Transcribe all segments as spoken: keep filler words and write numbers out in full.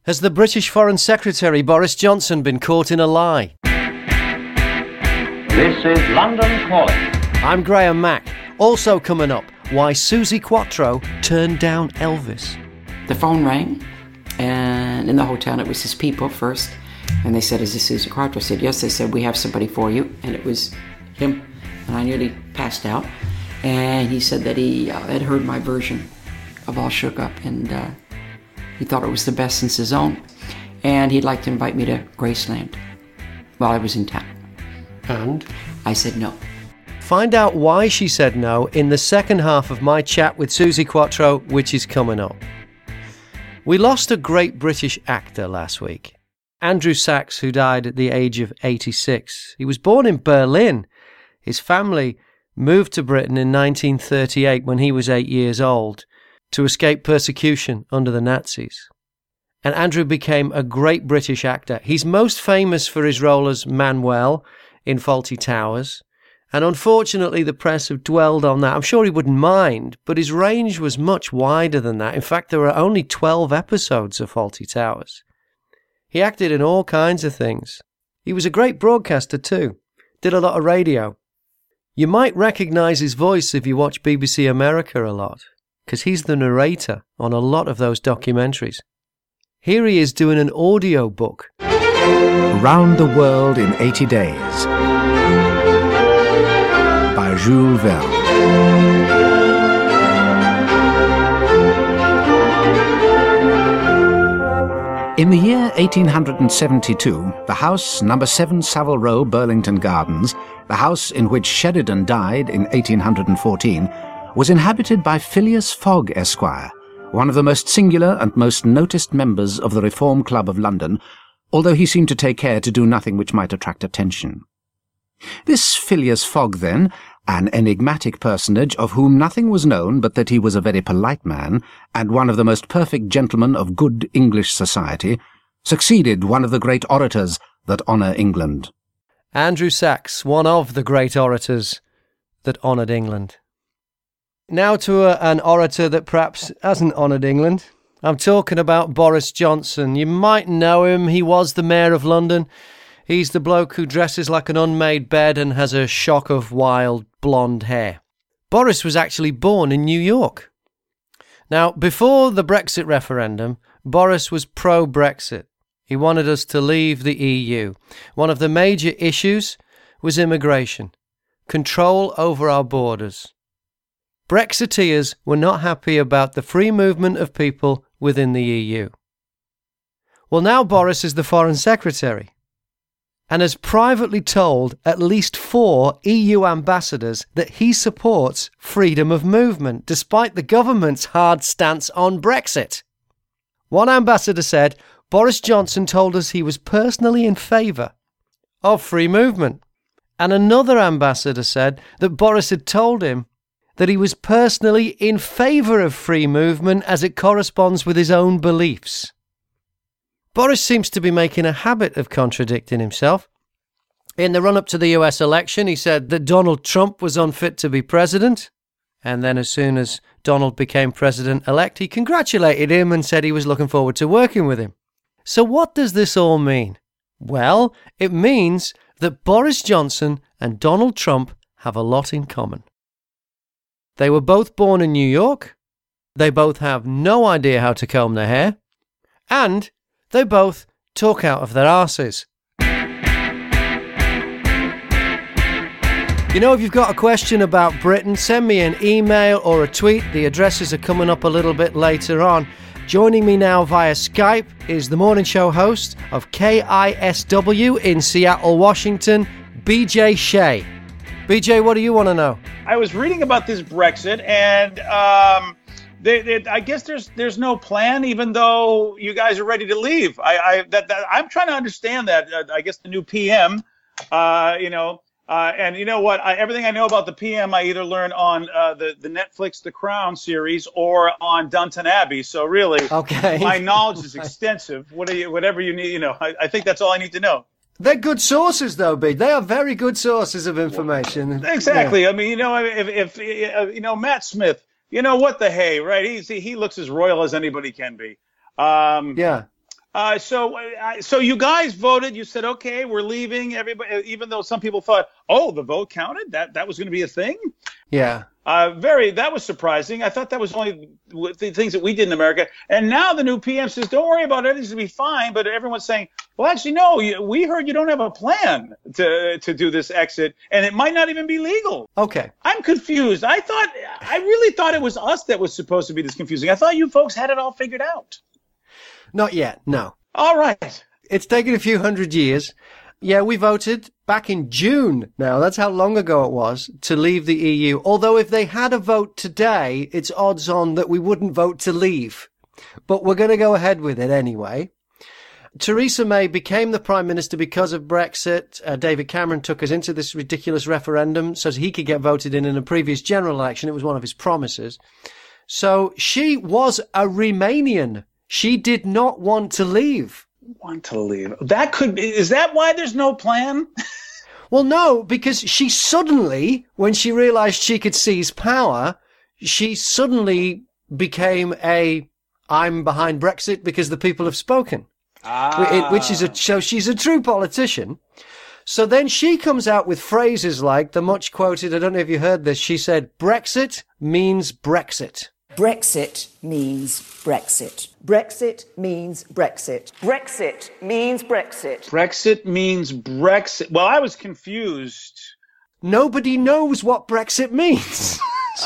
Has the British Foreign Secretary Boris Johnson been caught in a lie? This is London Calling. I'm Graham Mack. Also coming up, why Suzi Quatro turned down Elvis. The phone rang, and in the hotel it was his people first, and they said, is this Suzi Quatro? I said, yes. They said, we have somebody for you, and it was him, and I nearly passed out. And he said that he uh, had heard my version of All Shook Up, and uh, he thought it was the best since his own, and he'd like to invite me to Graceland while I was in town. And? I said no. Find out why she said no in the second half of my chat with Suzi Quatro, which is coming up. We lost a great British actor last week, Andrew Sachs, who died at the age of eighty-six. He was born in Berlin. His family moved to Britain in nineteen thirty-eight when he was eight years old to escape persecution under the Nazis. And Andrew became a great British actor. He's most famous for his role as Manuel in Fawlty Towers. And unfortunately, the press have dwelled on that. I'm sure he wouldn't mind, but his range was much wider than that. In fact, there were only twelve episodes of Fawlty Towers. He acted in all kinds of things. He was a great broadcaster too. Did a lot of radio. You might recognise his voice if you watch B B C America a lot, because he's the narrator on a lot of those documentaries. Here he is doing an audio book. Round the World in eighty days by Jules Verne. In the year eighteen seventy-two, the house, number seven Savile Row, Burlington Gardens, the house in which Sheridan died in eighteen fourteen, was inhabited by Phileas Fogg, Esquire, one of the most singular and most noticed members of the Reform Club of London, although he seemed to take care to do nothing which might attract attention. This Phileas Fogg, then, an enigmatic personage of whom nothing was known but that he was a very polite man, and one of the most perfect gentlemen of good English society, succeeded one of the great orators that honour England. Andrew Sachs, one of the great orators that honoured England. Now to a, an orator that perhaps hasn't honoured England. I'm talking about Boris Johnson. You might know him. He was the Mayor of London. He's the bloke who dresses like an unmade bed and has a shock of wild blonde hair. Boris was actually born in New York. Now, before the Brexit referendum, Boris was pro-Brexit. He wanted us to leave the E U. One of the major issues was immigration, control over our borders. Brexiteers were not happy about the free movement of people within the E U. Well, now Boris is the Foreign Secretary and has privately told at least four E U ambassadors that he supports freedom of movement, despite the government's hard stance on Brexit. One ambassador said, Boris Johnson told us he was personally in favour of free movement. And another ambassador said that Boris had told him that he was personally in favour of free movement as it corresponds with his own beliefs. Boris seems to be making a habit of contradicting himself. In the run-up to the U S election, he said that Donald Trump was unfit to be president. And then as soon as Donald became president-elect, he congratulated him and said he was looking forward to working with him. So what does this all mean? Well, it means that Boris Johnson and Donald Trump have a lot in common. They were both born in New York. They both have no idea how to comb their hair. And they both talk out of their arses. You know, if you've got a question about Britain, send me an email or a tweet. The addresses are coming up a little bit later on. Joining me now via Skype is the morning show host of K I S W in Seattle, Washington, B J Shea. B J, what do you want to know? I was reading about this Brexit, and um, they, they, I guess there's there's no plan, even though you guys are ready to leave. I, I that, that I'm trying to understand that. Uh, I guess the new P M, uh, you know, uh, and you know what? I, everything I know about the P M, I either learn on uh, the the Netflix The Crown series or on Downton Abbey. So really, okay, my knowledge is extensive. What are you, whatever you need, you know, I, I think that's all I need to know. They're good sources, though, B. They are very good sources of information. Exactly. Yeah. I mean, you know, if, if uh, you know, Matt Smith, you know, what the hey, right? He's, he looks as royal as anybody can be. Um, yeah. Uh, so, uh, so you guys voted. You said, okay, we're leaving. Everybody, even though some people thought, oh, the vote counted. That that was going to be a thing. Yeah. Uh, very. That was surprising. I thought that was only the things that we did in America. And now the new P M says, don't worry about it. Everything's going to be fine. But everyone's saying, well, actually, no. You, we heard you don't have a plan to to do this exit, and it might not even be legal. Okay. I'm confused. I thought, I really thought it was us that was supposed to be this confusing. I thought you folks had it all figured out. Not yet, no. All right. It's taken a few hundred years. Yeah, we voted back in June now. That's how long ago it was to leave the E U. Although if they had a vote today, it's odds on that we wouldn't vote to leave. But we're going to go ahead with it anyway. Theresa May became the Prime Minister because of Brexit. Uh, David Cameron took us into this ridiculous referendum so he could get voted in in a previous general election. It was one of his promises. So she was a Remainian. She did not want to leave. Want to leave. That could be, is that why there's no plan? Well, no, because she suddenly, when she realized she could seize power, she suddenly became a, I'm behind Brexit because the people have spoken. Ah. Which is a, so she's a true politician. So then she comes out with phrases like the much quoted, I don't know if you heard this, she said, Brexit means Brexit. Brexit means Brexit. Brexit means Brexit. Brexit means Brexit. Brexit means Brexit. Well, I was confused. Nobody knows what Brexit means.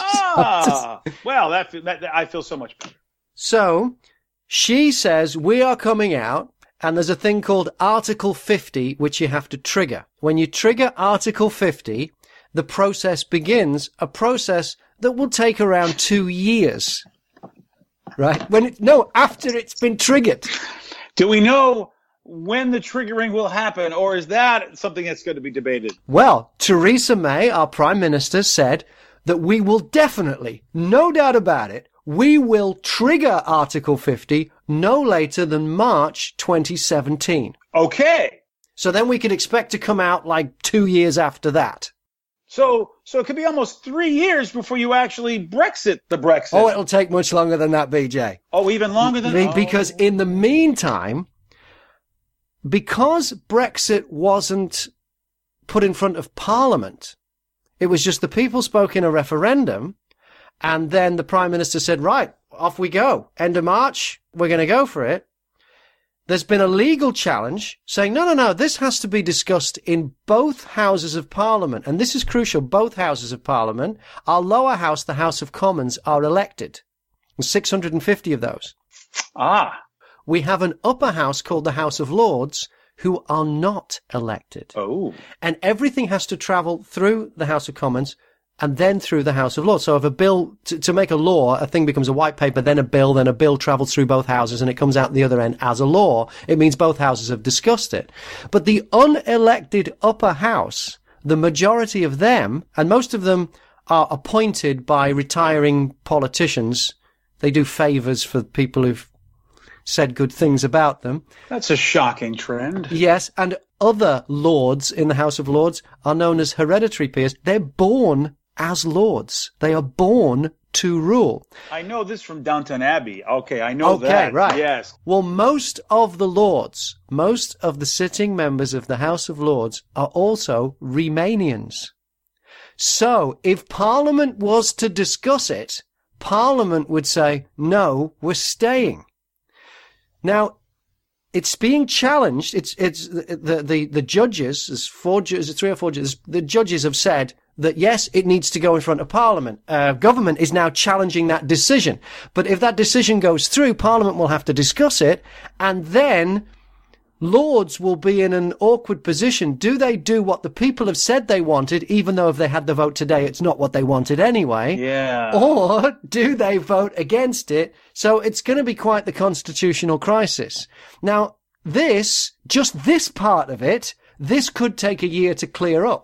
Ah, well, that, that I feel so much better. So she says we are coming out, and there's a thing called Article fifty, which you have to trigger. When you trigger Article fifty, the process begins, a process that will take around two years, right? When it, no, after it's been triggered. Do we know when the triggering will happen, or is that something that's going to be debated? Well, Theresa May, our Prime Minister, said that we will definitely, no doubt about it, we will trigger Article fifty no later than March twenty seventeen. Okay. So then we could expect to come out like two years after that. So, so it could be almost three years before you actually Brexit the Brexit. Oh, it'll take much longer than that, B J. Oh, even longer than that? Because in the meantime, because Brexit wasn't put in front of Parliament, it was just the people spoke in a referendum, and then the Prime Minister said, right, off we go. End of March, we're going to go for it. There's been a legal challenge saying, no, no, no, this has to be discussed in both houses of Parliament. And this is crucial. Both houses of Parliament, our lower house, the House of Commons, are elected. And six hundred fifty of those. Ah. We have an upper house called the House of Lords who are not elected. Oh. And everything has to travel through the House of Commons and then through the House of Lords. So if a bill, to, to make a law, a thing becomes a white paper, then a bill, then a bill travels through both houses and it comes out the other end as a law. It means both houses have discussed it. But the unelected upper house, the majority of them, and most of them are appointed by retiring politicians. They do favours for people who've said good things about them. That's a shocking trend. Yes, and other lords in the House of Lords are known as hereditary peers. They're born as lords. They are born to rule. I know this from Downton Abbey. Okay, I know okay, that. Okay, right. Yes. Well, most of the lords, most of the sitting members of the House of Lords are also Remainians. So, if Parliament was to discuss it, Parliament would say, no, we're staying. Now, it's being challenged. It's, it's, the, the, the judges, there's four, there's three or four judges, the judges have said that yes, it needs to go in front of Parliament. Uh, government is now challenging that decision. But if that decision goes through, Parliament will have to discuss it, and then Lords will be in an awkward position. Do they do what the people have said they wanted, even though if they had the vote today, it's not what they wanted anyway? Yeah. Or do they vote against it? So it's going to be quite the constitutional crisis. Now, this, just this part of it, this could take a year to clear up.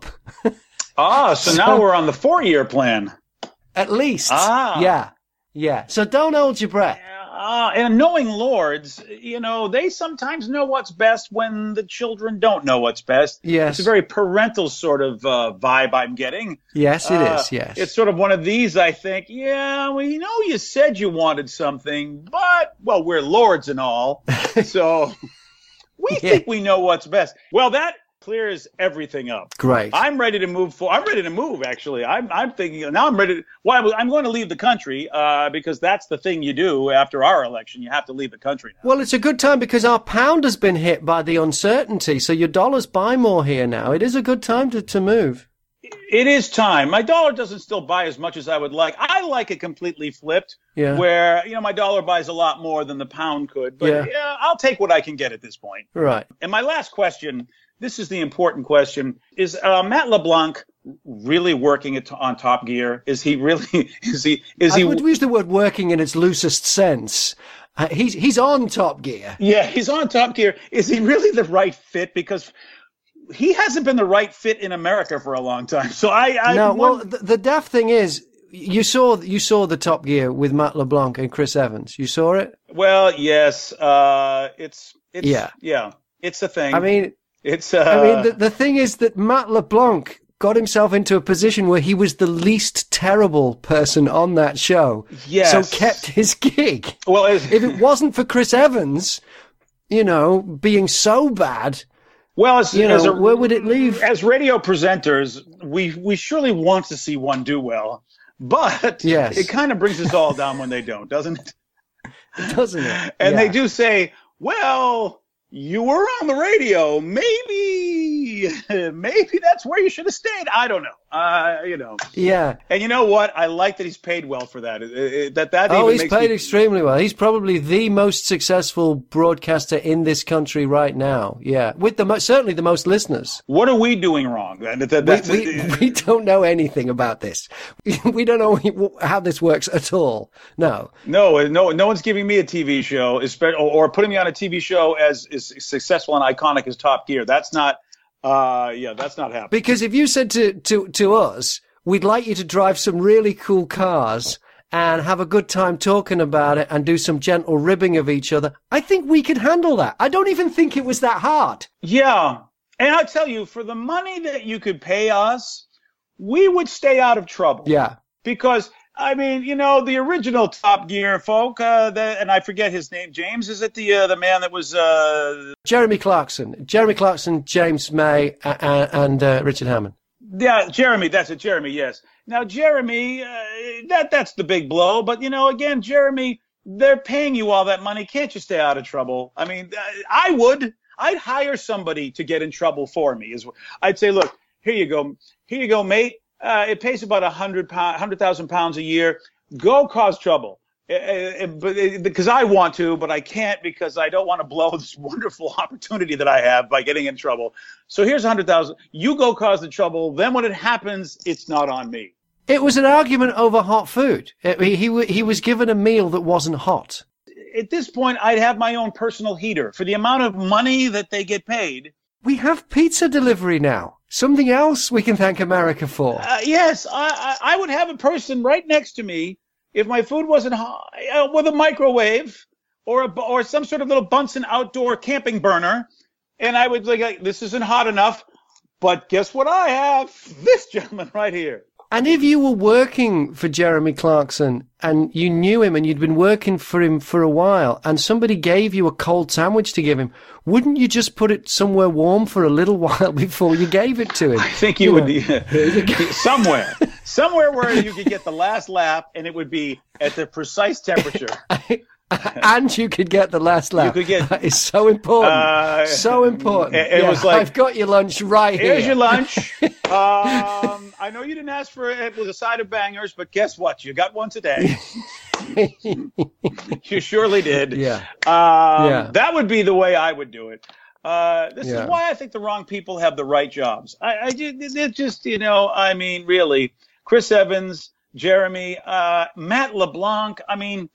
Ah, so, so now we're on the four-year plan. At least. Ah. Yeah. Yeah. So don't hold your breath. Uh, and knowing lords, you know, they sometimes know what's best when the children don't know what's best. Yes. It's a very parental sort of uh, vibe I'm getting. Yes, it uh, is, yes. It's sort of one of these, I think, yeah, well, you know, you said you wanted something, but, well, we're lords and all, so we Yeah. think we know what's best. Well, that clears everything up. Great. I'm ready to move for. I'm ready to move. Actually, I'm. I'm thinking now. I'm ready. To, well, I'm going to leave the country uh, because that's the thing you do after our election. You have to leave the country now. Well, it's a good time because our pound has been hit by the uncertainty, so your dollars buy more here now. It is a good time to, to move. It is time. My dollar doesn't still buy as much as I would like. I like it completely flipped, Yeah. where you know my dollar buys a lot more than the pound could. But Yeah. yeah, I'll take what I can get at this point. Right. And my last question. This is the important question. Is uh, Matt LeBlanc really working it on Top Gear? Is he really? Is he? Is I he? would use the word working in its loosest sense. Uh, he's he's on Top Gear. Yeah, he's on Top Gear. Is he really the right fit? Because he hasn't been the right fit in America for a long time. So I. I No, well, want- the, the daft thing is, you saw you saw the Top Gear with Matt LeBlanc and Chris Evans. You saw it? well, yes. Uh, it's. It's. Yeah. Yeah. It's a thing. I mean, It's. Uh, I mean, the, the thing is that Matt LeBlanc got himself into a position where he was the least terrible person on that show. Yes. So kept his gig. well, it's, If it wasn't for Chris Evans, you know, being so bad, well, as, you as know, a, where would it leave? as radio presenters, we we surely want to see one do well, but Yes. it kind of brings us all down when they don't, doesn't it? Doesn't it? And Yeah. they do say, well, you were on the radio. Maybe, maybe that's where you should have stayed. I don't know. Uh, you know. Yeah. And you know what? I like that he's paid well for that. It- it- that that Oh, even he's makes paid me, extremely well. He's probably the most successful broadcaster in this country right now. Yeah, with the mo- certainly the most listeners. What are we doing wrong? That, that, We, that's, we, we don't know anything about this. We don't know how this works at all. No. no, no, no one's giving me a T V show, espe- or, or putting me on a T V show as as successful and iconic as Top Gear. That's not. Uh, yeah, that's not happening. Because if you said to, to, to us, we'd like you to drive some really cool cars and have a good time talking about it and do some gentle ribbing of each other, I think we could handle that. I don't even think it was that hard. Yeah. And I'll tell you, for the money that you could pay us, we would stay out of trouble. Yeah. Because, I mean, you know, the original Top Gear folk, uh, the, and I forget his name, James, is it the uh, the man that was... Uh, Jeremy Clarkson. Jeremy Clarkson, James May, uh, uh, and uh, Richard Hammond. yeah, Jeremy, that's it, Jeremy, yes. Now, Jeremy, uh, that that's the big blow. But, you know, again, Jeremy, they're paying you all that money. Can't you stay out of trouble? I mean, I would. I'd hire somebody to get in trouble for me. Is I'd say, look, here you go. Here you go, mate. Uh, it pays about a hundred pound, hundred thousand pounds a year. Go cause trouble, uh, uh, but uh, because I want to, but I can't because I don't want to blow this wonderful opportunity that I have by getting in trouble. So here's a hundred thousand. You go cause the trouble. Then when it happens, it's not on me. It was an argument over hot food. It, he, he he was given a meal that wasn't hot. At this point, I'd have my own personal heater for the amount of money that they get paid. We have pizza delivery now. Something else we can thank America for. Uh, yes, I, I I would have a person right next to me if my food wasn't hot, uh, with a microwave or a, or some sort of little Bunsen outdoor camping burner, and I would be like, this isn't hot enough, but guess what I have? This gentleman right here. And if you were working for Jeremy Clarkson and you knew him and you'd been working for him for a while and somebody gave you a cold sandwich to give him, wouldn't you just put it somewhere warm for a little while before you gave it to him? I think you, you would yeah, somewhere, somewhere where you could get the last laugh and it would be at the precise temperature. And you could get the last laugh. You could get. That is so important. Uh, so important. It, it yeah, was like, I've got your lunch right here. Here's your lunch. um, I know you didn't ask for it with a side of bangers, but guess what? You got one today. You surely did. Yeah. Um, yeah. That would be the way I would do it. Uh, this Yeah. is why I think the wrong people have the right jobs. I, I just, it just, you know, I mean, really, Chris Evans, Jeremy, uh, Matt LeBlanc. I mean.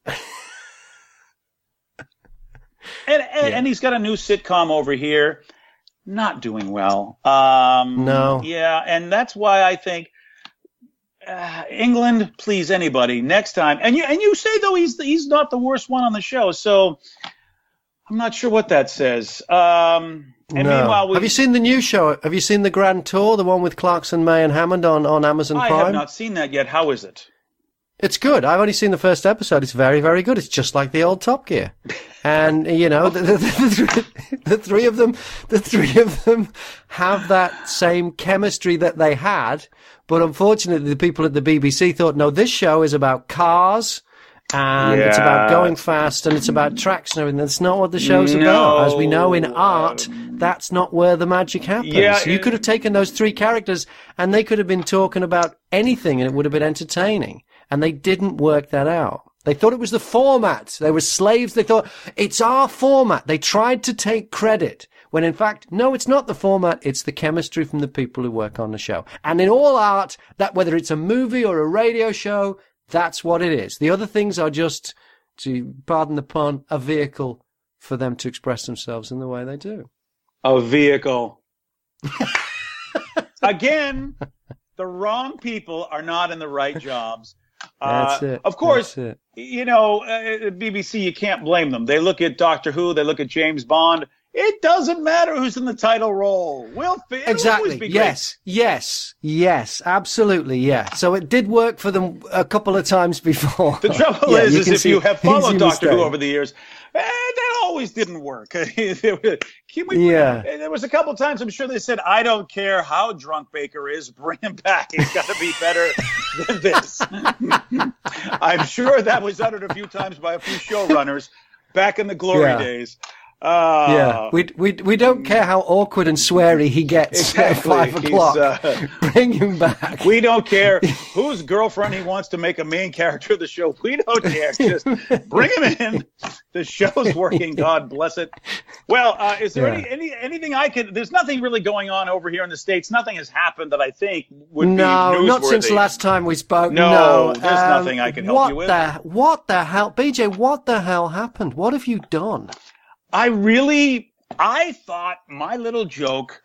And, and, Yeah. and he's got a new sitcom over here, not doing well. Um, No. Yeah, and that's why I think uh, England, please anybody next time. And you and you say though he's he's not the worst one on the show, so I'm not sure what that says. Um, and no. meanwhile, we, have you seen the new show? Have you seen the Grand Tour, the one with Clarkson, May, and Hammond on on Amazon I Prime? I have not seen that yet. How is it? It's good. I've only seen the first episode. It's very, very good. It's just like the old Top Gear. And, you know, the, the, the, the three of them, the three of them have that same chemistry that they had. But unfortunately, the people at the B B C thought, no, this show is about cars and yeah. it's about going fast and it's about tracks and everything. That's not what the show's no. about. As we know in art, that's not where the magic happens. Yeah, you it, could have taken those three characters and they could have been talking about anything and it would have been entertaining. And they didn't work that out. They thought it was the format. They were slaves. They thought, it's our format. They tried to take credit. When in fact, no, it's not the format. It's the chemistry from the people who work on the show. And in all art, that whether it's a movie or a radio show, that's what it is. The other things are just, to pardon the pun, a vehicle for them to express themselves in the way they do. A vehicle. Again, the wrong people are not in the right jobs. That's uh, it. Of course, That's it. you know, uh, B B C, you can't blame them. They look at Doctor Who, they look at James Bond. It doesn't matter who's in the title role. We'll it'll exactly. Always be yes, great. yes, yes, absolutely, yeah. So it did work for them a couple of times before. The trouble yeah, is, you is can if see you have followed easy Doctor Who mistake. over the years, eh, that always didn't work. Can we, Yeah. There was a couple of times I'm sure they said, I don't care how drunk Baker is, bring him back. He's got to be better than this. I'm sure that was uttered a few times by a few showrunners back in the glory Yeah. days. Uh, Yeah, we we we don't care how awkward and sweary he gets Exactly. at five He's, o'clock. uh, Bring him back. We don't care whose girlfriend he wants to make a main character of the show. We don't care. Just bring him in. The show's working. God bless it. Well, uh, is there Yeah. any, any anything I could? There's nothing really going on over here in the States. Nothing has happened that I think would no, be newsworthy. not since last time we spoke. No, No, there's um, nothing I can help what you with. The, what the hell, B J? What the hell happened? What have you done? I really, I thought my little joke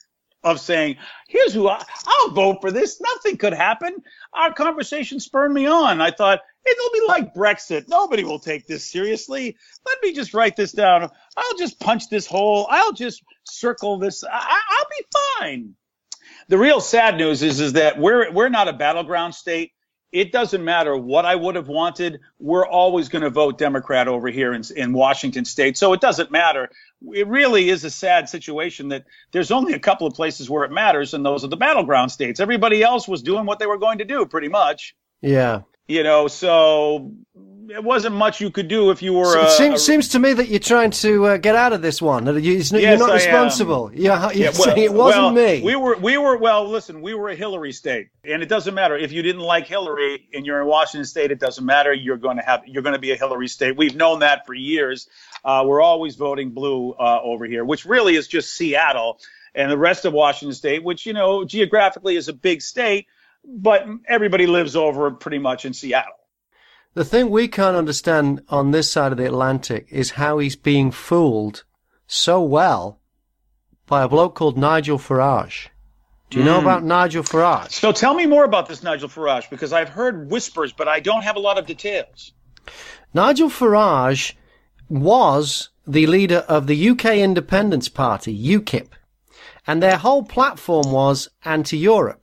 of saying, here's who I, I'll vote for this. Nothing could happen. Our conversation spurred me on. I thought, it'll be like Brexit. Nobody will take this seriously. Let me just write this down. I'll just punch this hole. I'll just circle this. I, I'll be fine. The real sad news is, is that we're, we're not a battleground state. It doesn't matter what I would have wanted. We're always going to vote Democrat over here in, in Washington State. So it doesn't matter. It really is a sad situation that there's only a couple of places where it matters, and those are the battleground states. Everybody else was doing what they were going to do, pretty much. Yeah. You know, so it wasn't much you could do if you were. So Uh, it seems, a, seems to me that you're trying to uh, get out of this one. That you, it's, you're Yes, not I responsible. You're, you're Yeah, well, saying it wasn't well, me. We were, we were. Well, listen, we were a Hillary state, and it doesn't matter if you didn't like Hillary and you're in Washington State. It doesn't matter. You're going to have, you're going to be a Hillary state. We've known that for years. Uh, we're always voting blue uh, over here, which really is just Seattle and the rest of Washington State, which you know geographically is a big state, but everybody lives over pretty much in Seattle. The thing we can't understand on this side of the Atlantic is how he's being fooled so well by a bloke called Nigel Farage. Do you know Mm. about Nigel Farage? So tell me more about this Nigel Farage, because I've heard whispers, but I don't have a lot of details. Nigel Farage was the leader of the U K Independence Party, UKIP, and their whole platform was anti-Europe.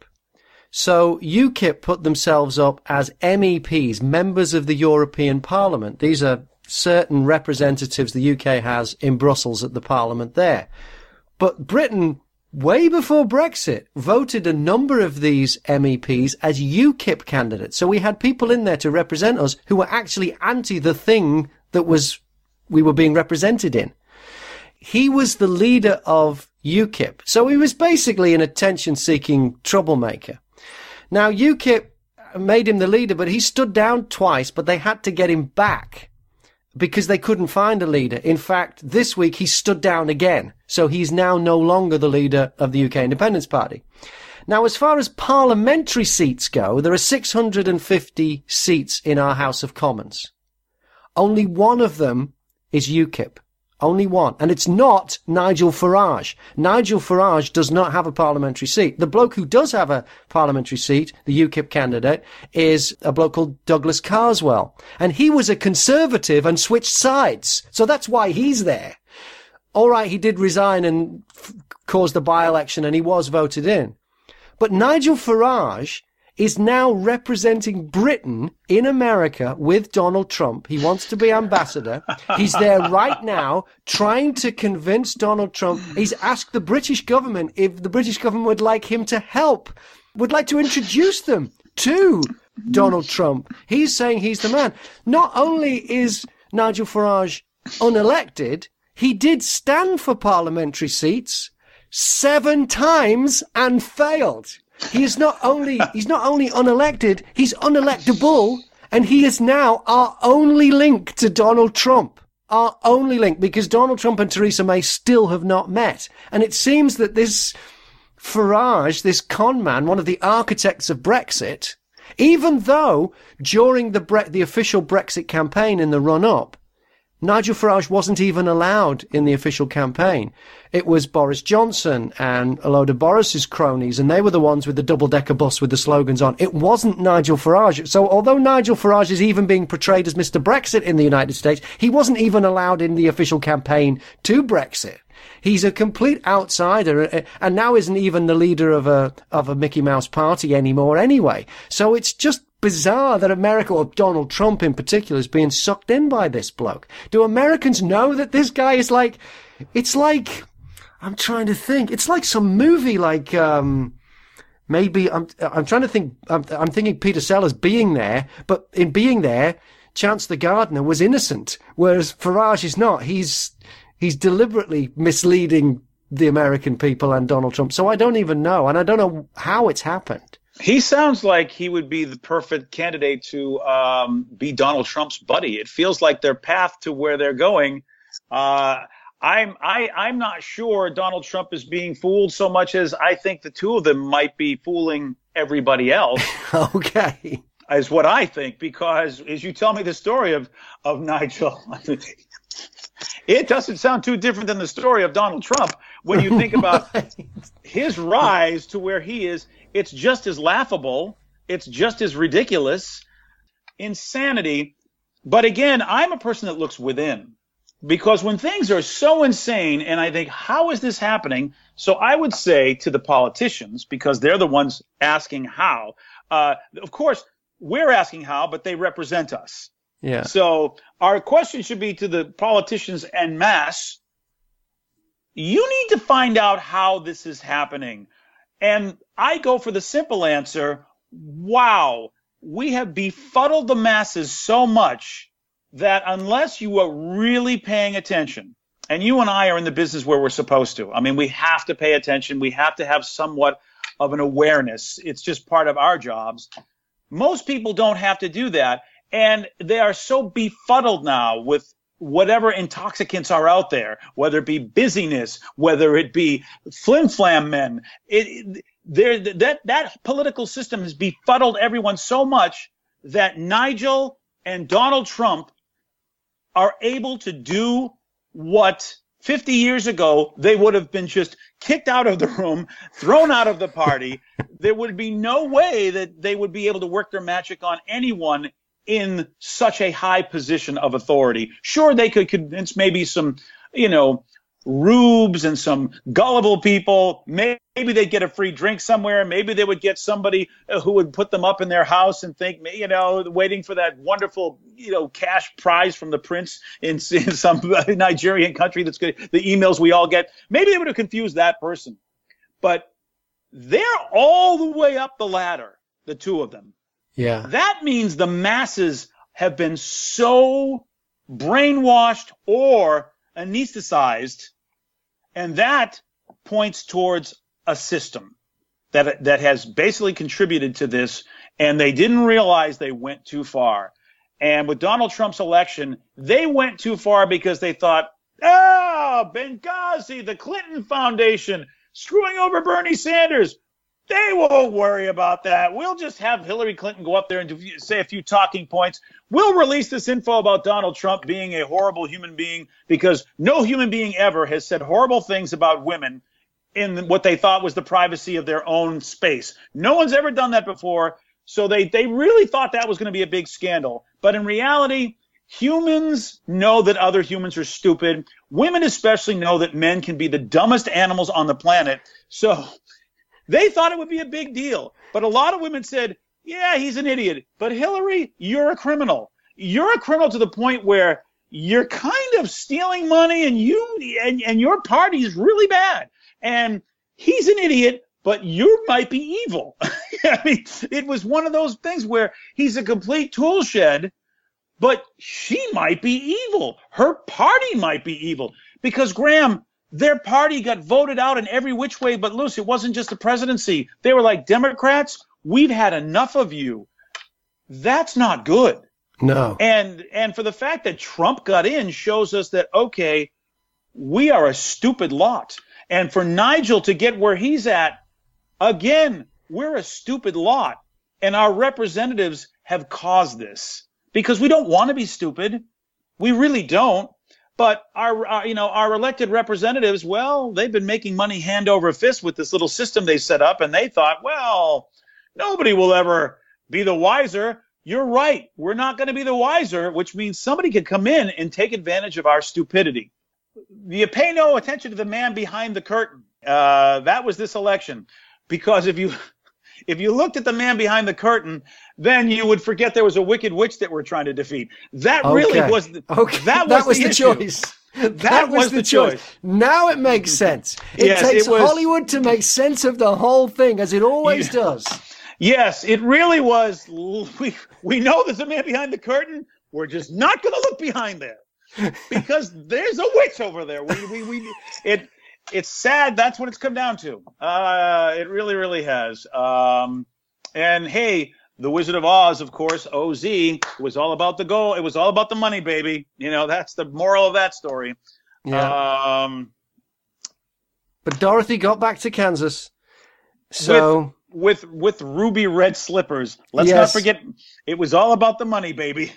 So UKIP put themselves up as M E Ps, members of the European Parliament. These are certain representatives the U K has in Brussels at the Parliament there. But Britain, way before Brexit, voted a number of these M E Ps as UKIP candidates. So we had people in there to represent us who were actually anti the thing that was we were being represented in. He was the leader of UKIP. So he was basically an attention-seeking troublemaker. Now, UKIP made him the leader, but he stood down twice, but they had to get him back because they couldn't find a leader. In fact, this week he stood down again. So he's now no longer the leader of the U K Independence Party. Now, as far as parliamentary seats go, there are six hundred fifty seats in our House of Commons. Only one of them is UKIP. Only one. And it's not Nigel Farage. Nigel Farage does not have a parliamentary seat. The bloke who does have a parliamentary seat, the U KIP candidate, is a bloke called Douglas Carswell. And he was a Conservative and switched sides. So that's why he's there. All right, he did resign and f- cause the by-election, and he was voted in. But Nigel Farage is now representing Britain in America with Donald Trump. He wants to be ambassador. He's there right now trying to convince Donald Trump. He's asked the British government if the British government would like him to help, would like to introduce them to Donald Trump. He's saying he's the man. Not only is Nigel Farage unelected, he did stand for parliamentary seats seven times and failed. He is not only, he's not only unelected, he's unelectable, and he is now our only link to Donald Trump. Our only link, because Donald Trump and Theresa May still have not met. And it seems that this Farage, this con man, one of the architects of Brexit, even though during the Bre- the official Brexit campaign in the run-up, Nigel Farage wasn't even allowed in the official campaign. It was Boris Johnson and a load of Boris's cronies, and they were the ones with the double-decker bus with the slogans on. It wasn't Nigel Farage. So although Nigel Farage is even being portrayed as Mister Brexit in the United States, he wasn't even allowed in the official campaign to Brexit. He's a complete outsider, and now isn't even the leader of a of a Mickey Mouse party anymore anyway. So it's just bizarre that America, or Donald Trump in particular, is being sucked in by this bloke. Do Americans know that this guy is like, it's like, I'm trying to think, it's like some movie like, um, maybe, I'm, I'm trying to think, I'm, I'm thinking Peter Sellers being there, but in being there, Chance the Gardener was innocent, whereas Farage is not. He's, he's deliberately misleading the American people and Donald Trump. So I don't even know, and I don't know how it's happened. He sounds like he would be the perfect candidate to um, be Donald Trump's buddy. It feels like their path to where they're going. Uh, I'm I, I'm not sure Donald Trump is being fooled so much as I think the two of them might be fooling everybody else. Okay. Is what I think, because as you tell me the story of, of Nigel, it doesn't sound too different than the story of Donald Trump when you think about right. his rise to where he is. It's just as laughable. It's just as ridiculous. Insanity. But again, I'm a person that looks within, because when things are so insane and I think, how is this happening? So I would say to the politicians, because they're the ones asking how, uh, of course, we're asking how, but they represent us. Yeah. So our question should be to the politicians en masse. You need to find out how this is happening. And I go for the simple answer. Wow, we have befuddled the masses so much that unless you are really paying attention, and you and I are in the business where we're supposed to. I mean, we have to pay attention. We have to have somewhat of an awareness. It's just part of our jobs. Most people don't have to do that. And they are so befuddled now with whatever intoxicants are out there, whether it be busyness, whether it be flim-flam men. It, it, that, that political system has befuddled everyone so much that Nigel and Donald Trump are able to do what fifty years ago they would have been just kicked out of the room, thrown out of the party. There would be no way that they would be able to work their magic on anyone in such a high position of authority. Sure, they could convince maybe some, you know, rubes and some gullible people. Maybe they'd get a free drink somewhere. Maybe they would get somebody who would put them up in their house and think, you know, waiting for that wonderful, you know, cash prize from the prince in, in some Nigerian country that's good. The emails we all get. Maybe they would have confused that person. But they're all the way up the ladder, the two of them. Yeah. That means the masses have been so brainwashed or anesthetized, and that points towards a system that that has basically contributed to this, and they didn't realize they went too far. And with Donald Trump's election, they went too far because they thought, ah, Benghazi, the Clinton Foundation, screwing over Bernie Sanders. They won't worry about that. We'll just have Hillary Clinton go up there and say a few talking points. We'll release this info about Donald Trump being a horrible human being because no human being ever has said horrible things about women in what they thought was the privacy of their own space. No one's ever done that before. So they, they really thought that was going to be a big scandal. But in reality, humans know that other humans are stupid. Women especially know that men can be the dumbest animals on the planet. So they thought it would be a big deal. But a lot of women said, yeah, he's an idiot. But Hillary, you're a criminal. You're a criminal to the point where you're kind of stealing money and you and, and your party is really bad. And he's an idiot, but you might be evil. I mean, it was one of those things where he's a complete tool shed, but she might be evil. Her party might be evil. Because, Graham, their party got voted out in every which way but loose. It wasn't just the presidency. They were like, Democrats, we've had enough of you. That's not good. No. And and for the fact that Trump got in shows us that, okay, we are a stupid lot. And for Nigel to get where he's at, again, we're a stupid lot. And our representatives have caused this because we don't want to be stupid. We really don't. But our, our, you know, our elected representatives, well, they've been making money hand over fist with this little system they set up, and they thought, well, nobody will ever be the wiser. You're right. We're not going to be the wiser, which means somebody could come in and take advantage of our stupidity. You pay no attention to the man behind the curtain. Uh, that was this election, because if you if you looked at the man behind the curtain, then you would forget there was a wicked witch that we're trying to defeat. That okay. really was the, okay. that was, that was the, the choice. That, that was, was the, the choice. choice. Now it makes sense. It yes, takes it was, Hollywood to make sense of the whole thing, as it always yeah. does. Yes, it really was. We we know there's a man behind the curtain. We're just not going to look behind there because there's a witch over there. We we we it. It's sad. That's what it's come down to. Uh, it really, really has. Um, and hey, the Wizard of Oz, of course, O Z, was all about the goal. It was all about the money, baby. You know, that's the moral of that story. Yeah. Um, but Dorothy got back to Kansas. So with with, with ruby red slippers. Let's yes. not forget, it was all about the money, baby.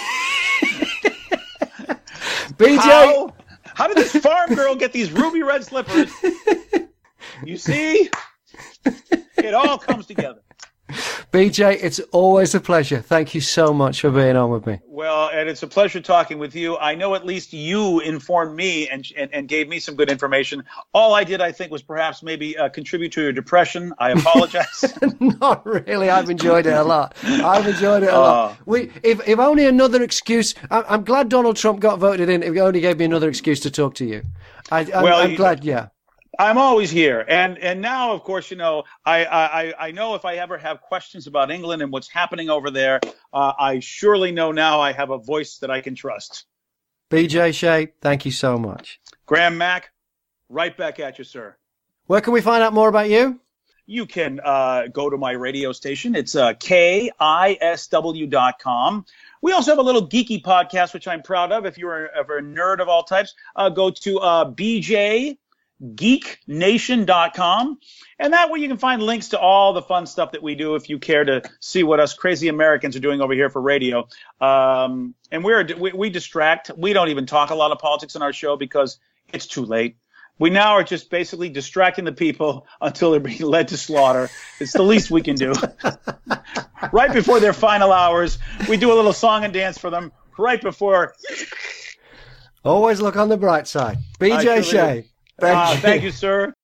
B J. How? How did this farm girl get these ruby red slippers? You see, it all comes together. B J, it's always a pleasure. Thank you so much for being on with me. Well, and it's a pleasure talking with you. I know at least you informed me and and, and gave me some good information. All I did, I think, was perhaps maybe uh, contribute to your depression. I apologize. Not really. I've enjoyed it a lot. I've enjoyed it a lot. Uh, We, if, if only another excuse. I, I'm glad Donald Trump got voted in. It only gave me another excuse to talk to you. I, I'm, well, I'm you, glad. Yeah. I'm always here, and and now, of course, you know, I I I know if I ever have questions about England and what's happening over there, uh, I surely know now I have a voice that I can trust. B J Shea, thank you so much. Graham Mack, right back at you, sir. Where can we find out more about you? You can uh, go to my radio station. It's uh, K I S W dot com. We also have a little geeky podcast, which I'm proud of. If you're a, if you're a nerd of all types, uh, go to uh, B J geek nation dot com, and that way you can find links to all the fun stuff that we do if you care to see what us crazy Americans are doing over here for radio. Um, and we're we, we distract. We don't even talk a lot of politics on our show because it's too late. We now are just basically distracting the people until they're being led to slaughter. It's the least we can do. Right before their final hours, we do a little song and dance for them. Right before. Always look on the bright side. B J Shea. Thank, uh, you. thank you, sir.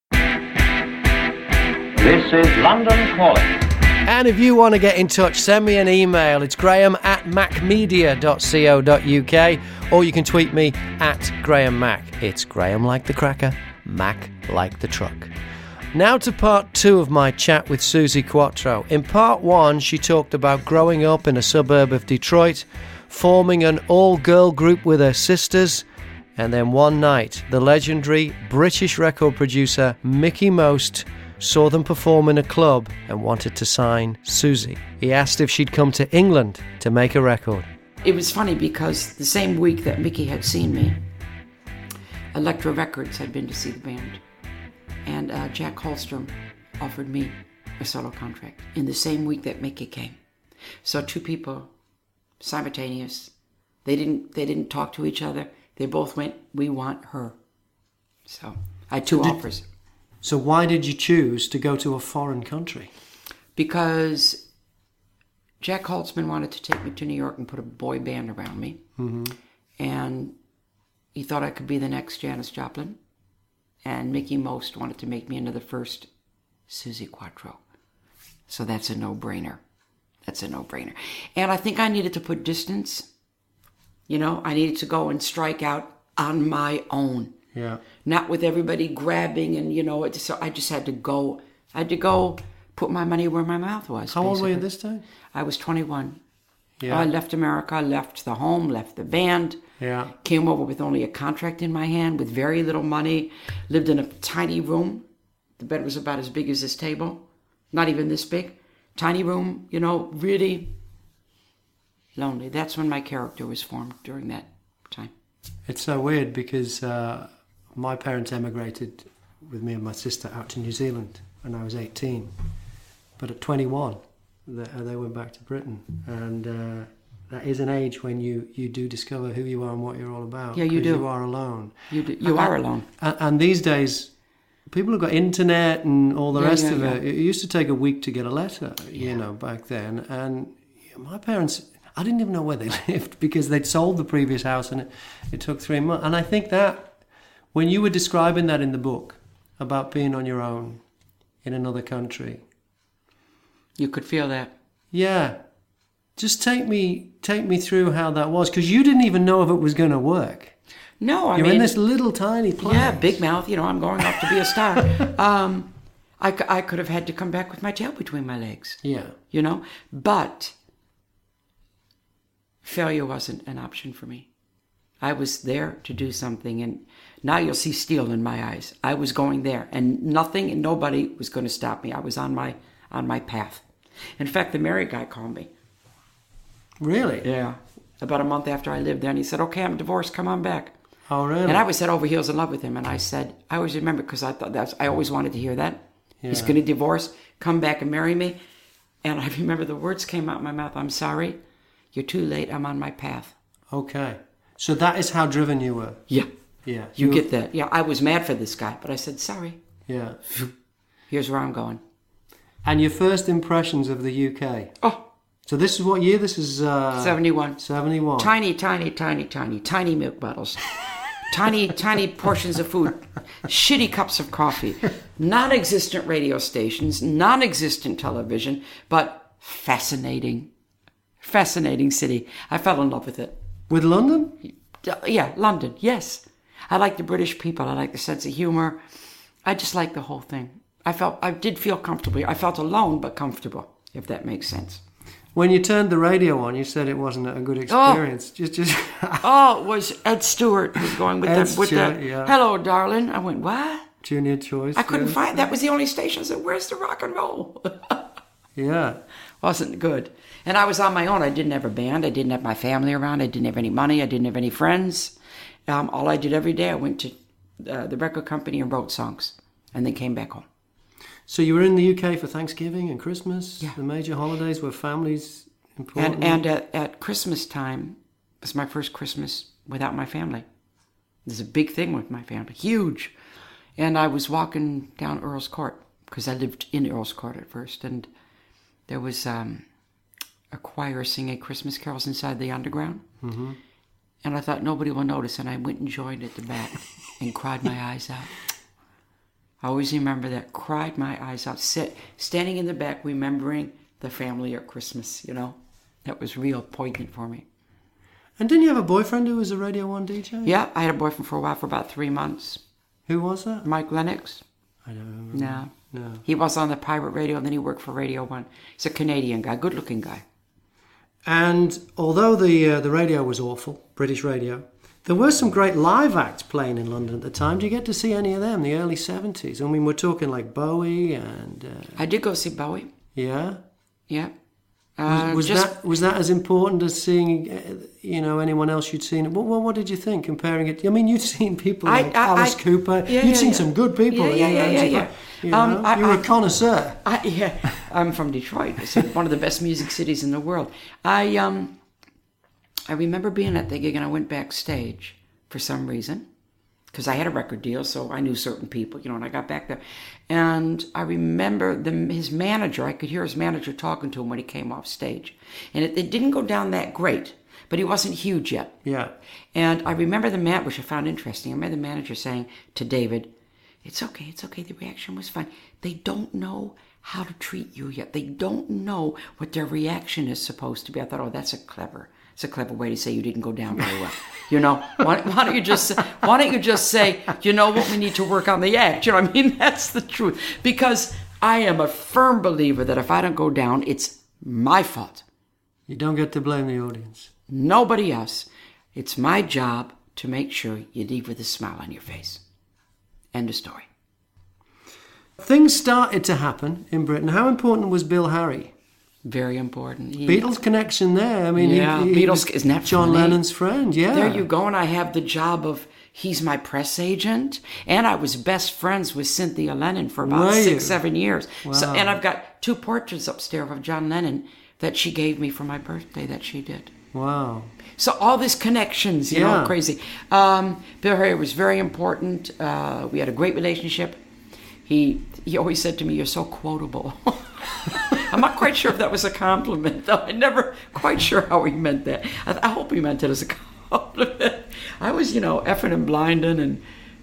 This is London Calling. And if you want to get in touch, send me an email. It's graham at macmedia dot co dot uk, or you can tweet me at Graham Mack. It's Graham like the cracker, Mack like the truck. Now to part two of my chat with Suzi Quatro. In part one, she talked about growing up in a suburb of Detroit, forming an all-girl group with her sisters, and then one night, the legendary British record producer Mickey Most saw them perform in a club and wanted to sign Suzi. He asked if she'd come to England to make a record. It was funny because the same week that Mickey had seen me, Elektra Records had been to see the band. And uh, Jack Hallstrom offered me a solo contract in the same week that Mickey came. So two people, simultaneous. They didn't. They didn't talk to each other. They both went, "We want her." So I had two Did- offers. So why did you choose to go to a foreign country? Because Jack Holtzman wanted to take me to New York and put a boy band around me. Mm-hmm. And he thought I could be the next Janis Joplin. And Mickey Most wanted to make me into the first Suzi Quatro. So that's a no-brainer. That's a no-brainer. And I think I needed to put distance. You know, I needed to go and strike out on my own. Yeah. Not with everybody grabbing and, you know, it, so I just had to go. I had to go put my money where my mouth was. How old were you basically. this time? I was twenty-one. Yeah. I left America, left the home, left the band. Yeah. Came over with only a contract in my hand, with very little money. Lived in a tiny room. The bed was about as big as this table. Not even this big. Tiny room, you know, really lonely. That's when my character was formed during that time. It's so weird because uh, my parents emigrated with me and my sister out to New Zealand when I was eighteen. But at twenty-one, they, they went back to Britain. And uh, that is an age when you, you do discover who you are and what you're all about. Yeah, you 'cause do. You are alone. You do, you And- are alone. And, and these days, people have got internet and all the Yeah, rest yeah, of yeah. it. It used to take a week to get a letter, you know, back then. And my parents, I didn't even know where they lived because they'd sold the previous house and it, it took three months. And I think that when you were describing that in the book about being on your own in another country, You could feel that. yeah, just take me take me through how that was, because you didn't even know if it was going to work. No, I You're mean... in this little tiny place. Yeah, big mouth. You know, I'm going off to be a star. um, I, c- I could have had to come back with my tail between my legs. Yeah. You know? But failure wasn't an option for me. I was there to do something, and now you'll see steel in my eyes. I was going there, and nothing and nobody was going to stop me. I was on my on my path. In fact, the married guy called me. Really? Yeah. About a month after I lived there, and he said, "Okay, I'm divorced. Come on back." Oh, really? And I was head over heels in love with him. And I said, I always remember, because I thought that's, I always wanted to hear that. He's Yeah. going to divorce, come back and marry me. And I remember the words came out of my mouth. "I'm sorry. You're too late. I'm on my path." Okay. So that is how driven you were. Yeah. Yeah. You were- get that. Yeah, I was mad for this guy, but I said, sorry. Yeah. Here's where I'm going. And your first impressions of the U K. Oh, So this is what year? This is uh, seventy-one. seventy-one. Tiny, tiny, tiny, tiny, tiny milk bottles. Tiny, tiny portions of food. Shitty cups of coffee. Non-existent radio stations. Non-existent television. But fascinating. Fascinating city. I fell in love with it. With London? Yeah, London, yes. I like the British people. I like the sense of humor. I just like the whole thing. I felt, I did feel comfortable. I felt alone, but comfortable, if that makes sense. When you turned the radio on, you said it wasn't a good experience. Just, just. Oh, it was Ed Stewart was going with Ed the, with Stewart, the, yeah. "Hello, darling." I went, "What?" Junior Choice. I couldn't yeah. find, that was the only station. I said, "Where's the rock and roll?" Yeah. Wasn't good. And I was on my own. I didn't have a band. I didn't have my family around. I didn't have any money. I didn't have any friends. Um, all I did every day, I went to uh, the record company and wrote songs, and then came back home. So you were in the U K for Thanksgiving and Christmas, Yeah. the major holidays where families important. And and at, at Christmas time was my first Christmas without my family. There's a big thing with my family, huge. And I was walking down Earl's Court, because I lived in Earl's Court at first, and there was um, a choir singing Christmas carols inside the underground. Mm-hmm. And I thought nobody will notice, and I went and joined at the back and cried my eyes out. I always remember that, cried my eyes out, sit, standing in the back remembering the family at Christmas, you know. That was real poignant for me. And didn't you have a boyfriend who was a Radio one D J? Yeah, I had a boyfriend for a while, for about three months. Who was that? Mike Lennox. I don't remember. No. No. He was on the pirate radio, and then he worked for Radio one. He's a Canadian guy, good-looking guy. And although the uh, the radio was awful, British radio, there were some great live acts playing in London at the time. Did you get to see any of them, the early seventies? I mean, we're talking like Bowie and... Uh, I did go see Bowie. yeah? Yeah. Uh, Was, was just, that was that as important as seeing, uh, you know, anyone else you'd seen? What, what, what did you think comparing it? I mean, you'd seen people I- like I- Alice I- Cooper. yeah, you'd yeah, seen yeah. some good people. Yeah, yeah, you know, yeah, yeah, you- yeah. You, Um, know, I- you were I- a connoisseur. I, yeah, I'm from Detroit. It's one of the best music cities in the world. I um, I remember being at the gig, and I went backstage for some reason because I had a record deal, so I knew certain people, you know. And I got back there, and I remember the, his manager. I could hear his manager talking to him when he came off stage, and it, it didn't go down that great, but he wasn't huge yet. Yeah. And I remember the man, which I found interesting. I remember the manager saying to David, "It's okay, it's okay. The reaction was fine. They don't know how to treat you yet. They don't know what their reaction is supposed to be." I thought, oh, that's a clever, it's a clever way to say you didn't go down very well. You know, why, why don't you just say, why don't you just say, you know what, we need to work on the act. You know what I mean? That's the truth. Because I am a firm believer that if I don't go down, it's my fault. You don't get to blame the audience. Nobody else. It's my job to make sure you leave with a smile on your face. End of story. Things started to happen in Britain. How important was Bill Harry? Very important. He, Beatles connection there. I mean, Yeah, he, he Beatles- was isn't that John funny? Lennon's friend? Yeah. There you go, and I have the job of, he's my press agent, and I was best friends with Cynthia Lennon for about Were six, you? seven years. So, Wow. and I've got two portraits upstairs of John Lennon that she gave me for my birthday that she did. Wow. So all these connections, you Yeah. know, crazy. Um, Bill Harry was very important. Uh, we had a great relationship. He he always said to me, "You're so quotable." I'm not quite sure if that was a compliment, though. I'm never quite sure how he meant that. I, I hope he meant it as a compliment. I was, you know, effing and blinding and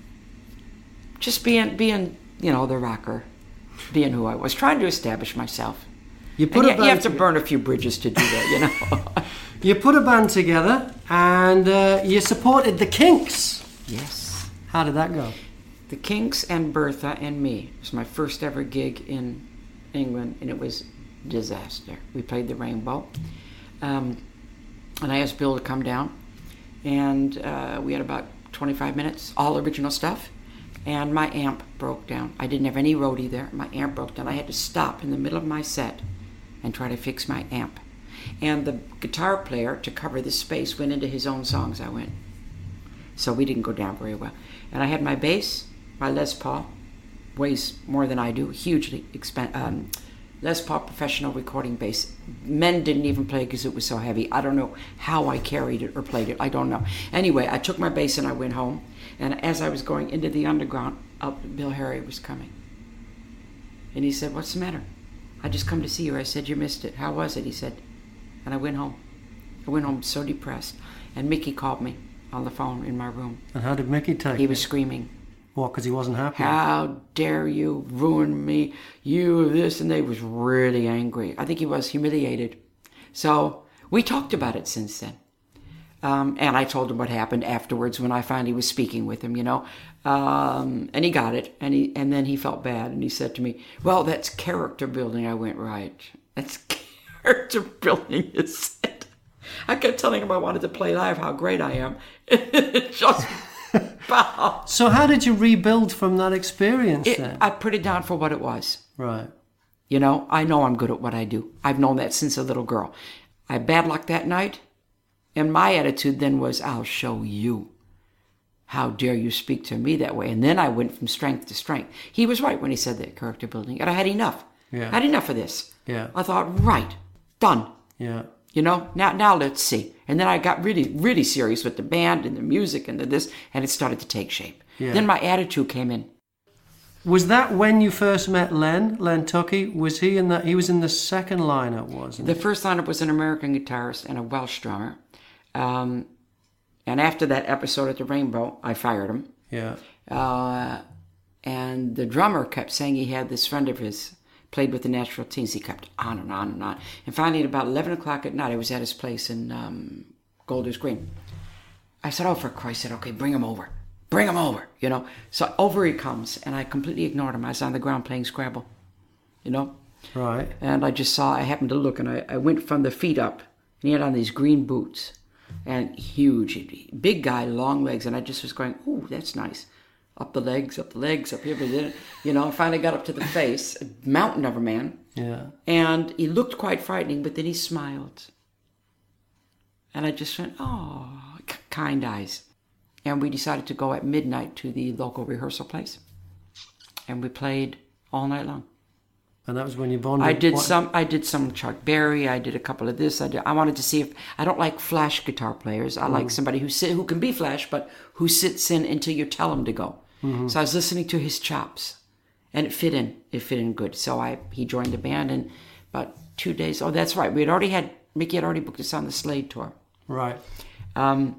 just being, being, you know, the rocker, being who I was, trying to establish myself. You And put you, a you band have to together. burn a few bridges to do that, you know. You put a band together and uh, you supported the Kinks. Yes. How did that go? The Kinks and Bertha and me. It was my first ever gig in England, and it was disaster. We played the Rainbow, um, and I asked Bill to come down, and uh, we had about twenty-five minutes, all original stuff, and my amp broke down. I didn't have any roadie there. My amp broke down. I had to stop in the middle of my set and try to fix my amp. And the guitar player, to cover the space, went into his own songs. I went. So we didn't go down very well. And I had my bass, my Les Paul, weighs more than I do, hugely expensive. Um, Les Paul professional recording bass. Men didn't even play because it was so heavy. I don't know how I carried it or played it. I don't know. Anyway, I took my bass and I went home. And as I was going into the underground, up Bill Harry was coming. And he said, "What's the matter?" "I just come to see you." I said, "You missed it. How was it?" He said. And I went home. I went home so depressed. And Mickey called me on the phone in my room. And how did Mickey take He it? was screaming, What, because he wasn't happy? "How dare you ruin me, you this," and they was really angry. I think he was humiliated. So we talked about it since then. Um, and I told him what happened afterwards when I finally was speaking with him, you know. Um, and he got it. And he and then he felt bad. And he said to me, "Well, that's character building." I went, "Right. That's character building, is it?" I kept telling him I wanted to play live, how great I am. It just bounced. So how did you rebuild from that experience It, then? I put it down for what it was. Right. You know, I know I'm good at what I do. I've known that since a little girl. I had bad luck that night, and my attitude then was, "I'll show you. How dare you speak to me that way?" And then I went from strength to strength. He was right when he said that, character building. And I had enough. Yeah. I had enough of this. Yeah. I thought, right, done. Yeah. You know, now now let's see. And then I got really, really serious with the band and the music and the this, and it started to take shape. Yeah. Then my attitude came in. Was that when you first met Len, Len Tuckey? Was he in that? He was in the second lineup, wasn't The he? first lineup was an American guitarist and a Welsh drummer. Um, and after that episode at the Rainbow, I fired him. Yeah. Uh, and the drummer kept saying he had this friend of his, played with the Natural Teens. He kept on and on and on. And finally, at about eleven o'clock at night, I was at his place in um, Golders Green. I said, "Oh, for Christ's sake, okay, bring him over. Bring him over," you know. So over he comes, and I completely ignored him. I was on the ground playing Scrabble, you know. Right. And I just saw, I happened to look, and I, I went from the feet up, and he had on these green boots, and huge, big guy, long legs, and I just was going, "Ooh, that's nice." up the legs, up the legs, up here. You know, I finally got up to the face, a mountain of a man. Yeah. And he looked quite frightening, but then he smiled. And I just went, oh, kind eyes. And we decided to go at midnight to the local rehearsal place. And we played all night long. And that was when you bonded? I did what? some I did some Chuck Berry, I did a couple of this. I did, I wanted to see if, I don't like flash guitar players. I mm. like somebody who sit, who can be flash, but who sits in until you tell him to go. Mm-hmm. So I was listening to his chops. And it fit in. It fit in good. So I he joined the band, and about two days, oh, that's right. We had already had, Mickey had already booked us on the Slade tour. Right. Um,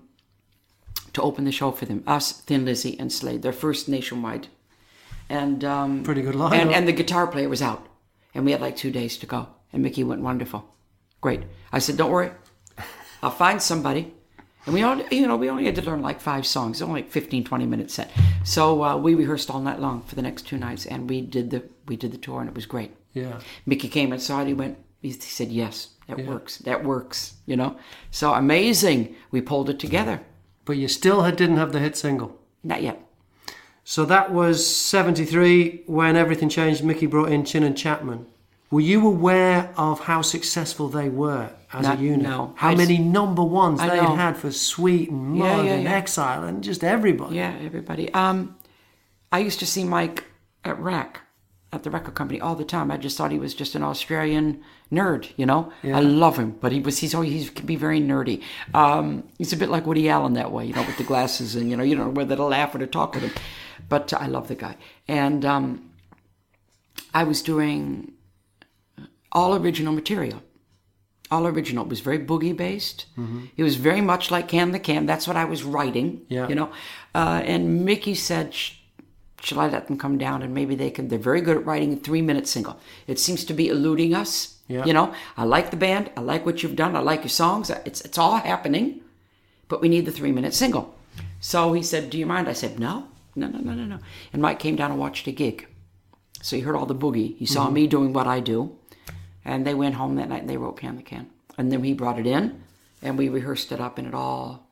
to open the show for them. Us, Thin Lizzy, and Slade. Their first nationwide. And um, pretty good lineup. And, and the guitar player was out. And we had like two days to go. And Mickey went wonderful. Great. I said, don't worry. I'll find somebody. And we only, you know, we only had to learn like five songs. Only like fifteen, twenty minute set. So uh, we rehearsed all night long for the next two nights. And we did the we did the tour, and it was great. Yeah. Mickey came and saw it. He went, he said, yes, that yeah. works. That works, you know. So amazing. We pulled it together. But you still had, didn't have the hit single? Not yet. So that was seventy-three when everything changed. Mickey brought in Chin and Chapman. Were you aware of how successful they were as Not, a unit? No. How I many just, number ones I they know. had for Sweet and Mud yeah, yeah, and yeah. Exile and just everybody? Yeah, everybody. Um, I used to see Mike at R A C, at the record company, all the time. I just thought he was just an Australian nerd, you know? Yeah. I love him, but he was he's always he can be very nerdy. Um, he's a bit like Woody Allen that way, you know, with the glasses and, you know, you don't know whether to laugh or to talk with him. But I love the guy. And um, I was doing all original material. All original. It was very boogie-based. Mm-hmm. It was very much like Can the Can. That's what I was writing, yeah. you know. Uh, and Mickey said, shall I let them come down and maybe they can... They're very good at writing a three-minute single. It seems to be eluding us, yeah. you know. I like the band. I like what you've done. I like your songs. It's, it's all happening. But we need the three-minute single. So he said, do you mind? I said, no. No, no, no, no, no. And Mike came down and watched a gig. So he heard all the boogie. He saw mm-hmm. me doing what I do. And they went home that night and they wrote Can the Can. And then he brought it in and we rehearsed it up and it all,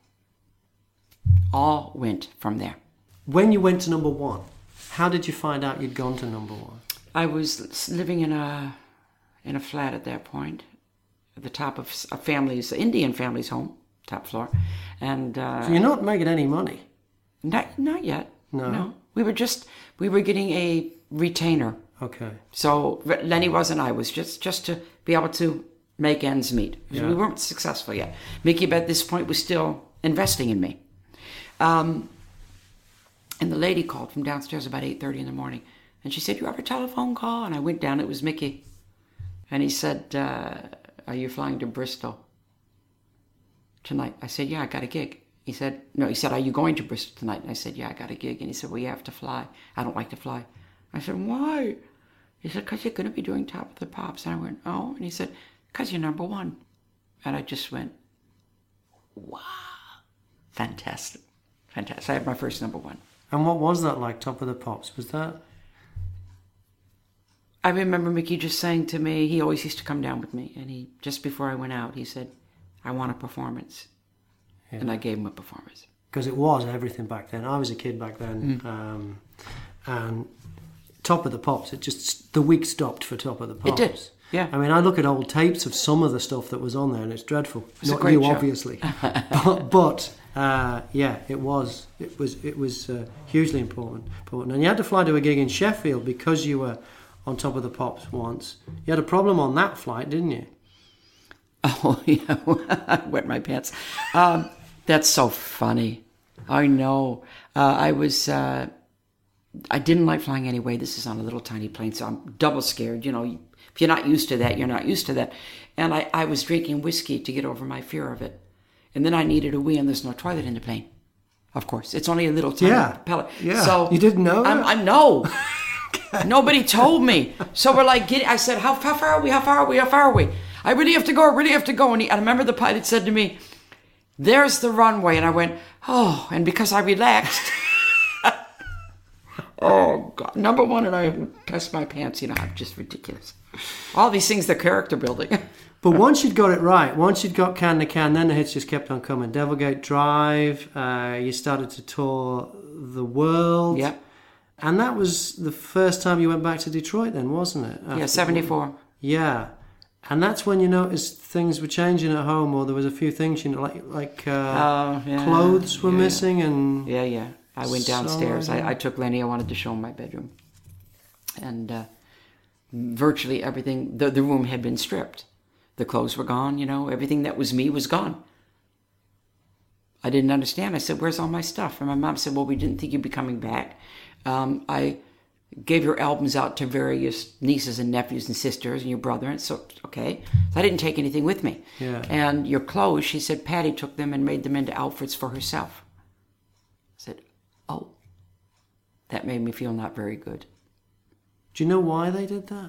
all went from there. When you went to number one, how did you find out you'd gone to number one? I was living in a in a flat at that point, at the top of a family's, Indian family's home, top floor. And uh, so you're not making any money? Not, not yet. No. No. We were just, we were getting a retainer. Okay. So Lenny was and I was just, just to be able to make ends meet. Yeah. We weren't successful yet. Mickey at this point was still investing in me. Um, and the lady called from downstairs about eight thirty in the morning. And she said, you have a telephone call? And I went down, it was Mickey. And he said, uh, are you flying to Bristol tonight? I said, yeah, I got a gig. He said, no, he said, are you going to Bristol tonight? And I said, yeah, I got a gig. And he said, well, you have to fly. I don't like to fly. I said, why? He said, because you're going to be doing Top of the Pops. And I went, oh. And he said, because you're number one. And I just went, wow. Fantastic. Fantastic. I had my first number one. And what was that like, Top of the Pops? Was that? I remember Mickey just saying to me, he always used to come down with me. And he, just before I went out, he said, I want a performance. Yeah. And I gave him a performance. Because it was everything back then. I was a kid back then. Mm. Um, and Top of the Pops, it just, the week stopped for Top of the Pops. It did, yeah. I mean, I look at old tapes of some of the stuff that was on there and it's dreadful. It was Not a great you, show. obviously. but, but uh, yeah, it was. It was It was uh, hugely important, important. And you had to fly to a gig in Sheffield because you were on Top of the Pops once. You had a problem on that flight, didn't you? Oh, yeah. I wet my pants. Um, that's so funny. I know. Uh, I was... Uh, I didn't like flying anyway. This is on a little tiny plane, so I'm double scared. You know, if you're not used to that, you're not used to that. And I, I was drinking whiskey to get over my fear of it. And then I needed a wee, and there's no toilet in the plane. Of course. It's only a little tiny yeah. pellet. Yeah. So you didn't know that? I'm, I know. Nobody told me. So we're like, getting, I said, how, how far are we? How far are we? How far are we? I really have to go. I really have to go. And he, I remember the pilot said to me, there's the runway. And I went, oh. And because I relaxed... Oh, God. Number one, and I pissed my pants. You know, I'm just ridiculous. All these things, they're character building. But once you'd got it right, once you'd got Can to Can, then the hits just kept on coming. Devilgate Drive, uh, you started to tour the world. Yeah. And that was the first time you went back to Detroit then, wasn't it? Yeah, seventy-four. Yeah. And that's when you noticed things were changing at home, or there was a few things, you know, like like uh, Oh, yeah. clothes were Yeah. missing, and Yeah, yeah. I went downstairs. So- I, I took Lenny. I wanted to show him my bedroom. And uh, virtually everything, the, the room had been stripped. The clothes were gone, you know. Everything that was me was gone. I didn't understand. I said, where's all my stuff? And my mom said, well, we didn't think you'd be coming back. Um, I gave your albums out to various nieces and nephews and sisters and your brother. And so, okay. So I didn't take anything with me. Yeah. And your clothes, she said, Patty took them and made them into outfits for herself. I said, oh. That made me feel not very good. do you know why they did that?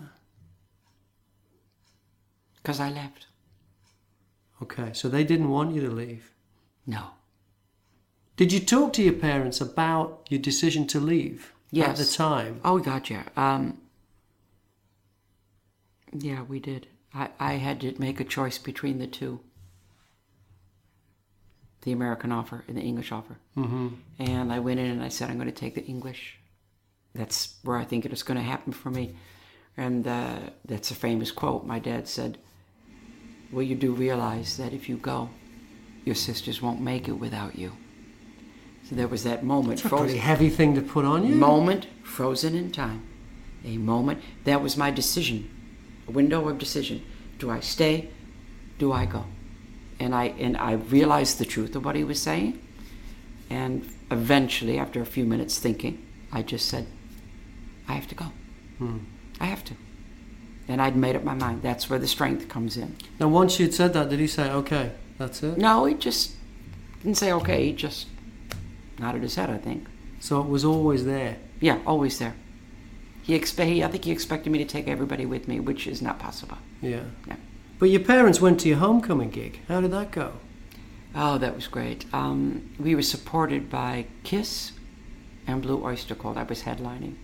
Because I left. Okay, so they didn't want you to leave. No. Did you talk to your parents about your decision to leave Yes. at the time? Oh, God, yeah. Um, yeah, we did. I, I had to make a choice between the two. The American offer and the English offer. Mm-hmm. And I went in and I said, I'm going to take the English. That's where I think it is going to happen for me. And uh, that's a famous quote. My dad said, well, you do realize that if you go, your sisters won't make it without you. So there was that moment. It's a pretty heavy thing to put on you. Moment frozen in time. A moment. That was my decision. A window of decision. Do I stay? Do I go? And I and I realized the truth of what he was saying. And eventually, after a few minutes thinking, I just said, I have to go. Hmm. I have to. And I'd made up my mind. That's where the strength comes in. Now, once you'd said that, did he say, okay, that's it? No, he just didn't say okay. He just nodded his head, I think. So it was always there. Yeah, always there. He expect. He, I think he expected me to take everybody with me, which is not possible. Yeah. Yeah. But your parents went to your homecoming gig. How did that go? Oh, that was great. Um, we were supported by Kiss and Blue Oyster Cult. I was headlining.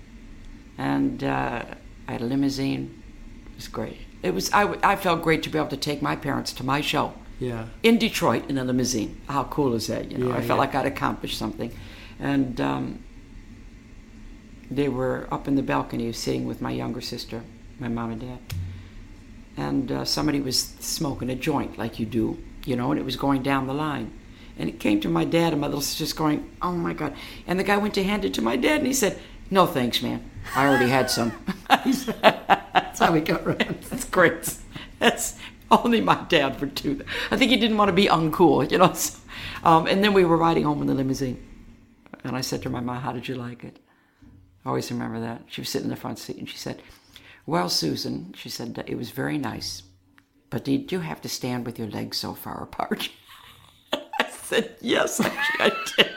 And uh, I had a limousine. It was great. It was. I, I felt great to be able to take my parents to my show Yeah. in Detroit in a limousine. How cool is that? You know, Yeah, I felt yeah. like I'd accomplished something. And um, they were up in the balcony sitting with my younger sister, my mom and dad. And uh, somebody was smoking a joint like you do, you know, and it was going down the line. And it came to my dad, and my little sister's going, oh my God. And the guy went to hand it to my dad, and he said, no thanks, man. I already had some. That's how we got around. That's great. That's only my dad would do that. I think he didn't want to be uncool, you know. So, um, and then we were riding home in the limousine. And I said to my mom, how did you like it? I always remember that. She was sitting in the front seat, and she said, well, Susan, she said, it was very nice. But did you have to stand with your legs so far apart? I said, yes, actually, I did.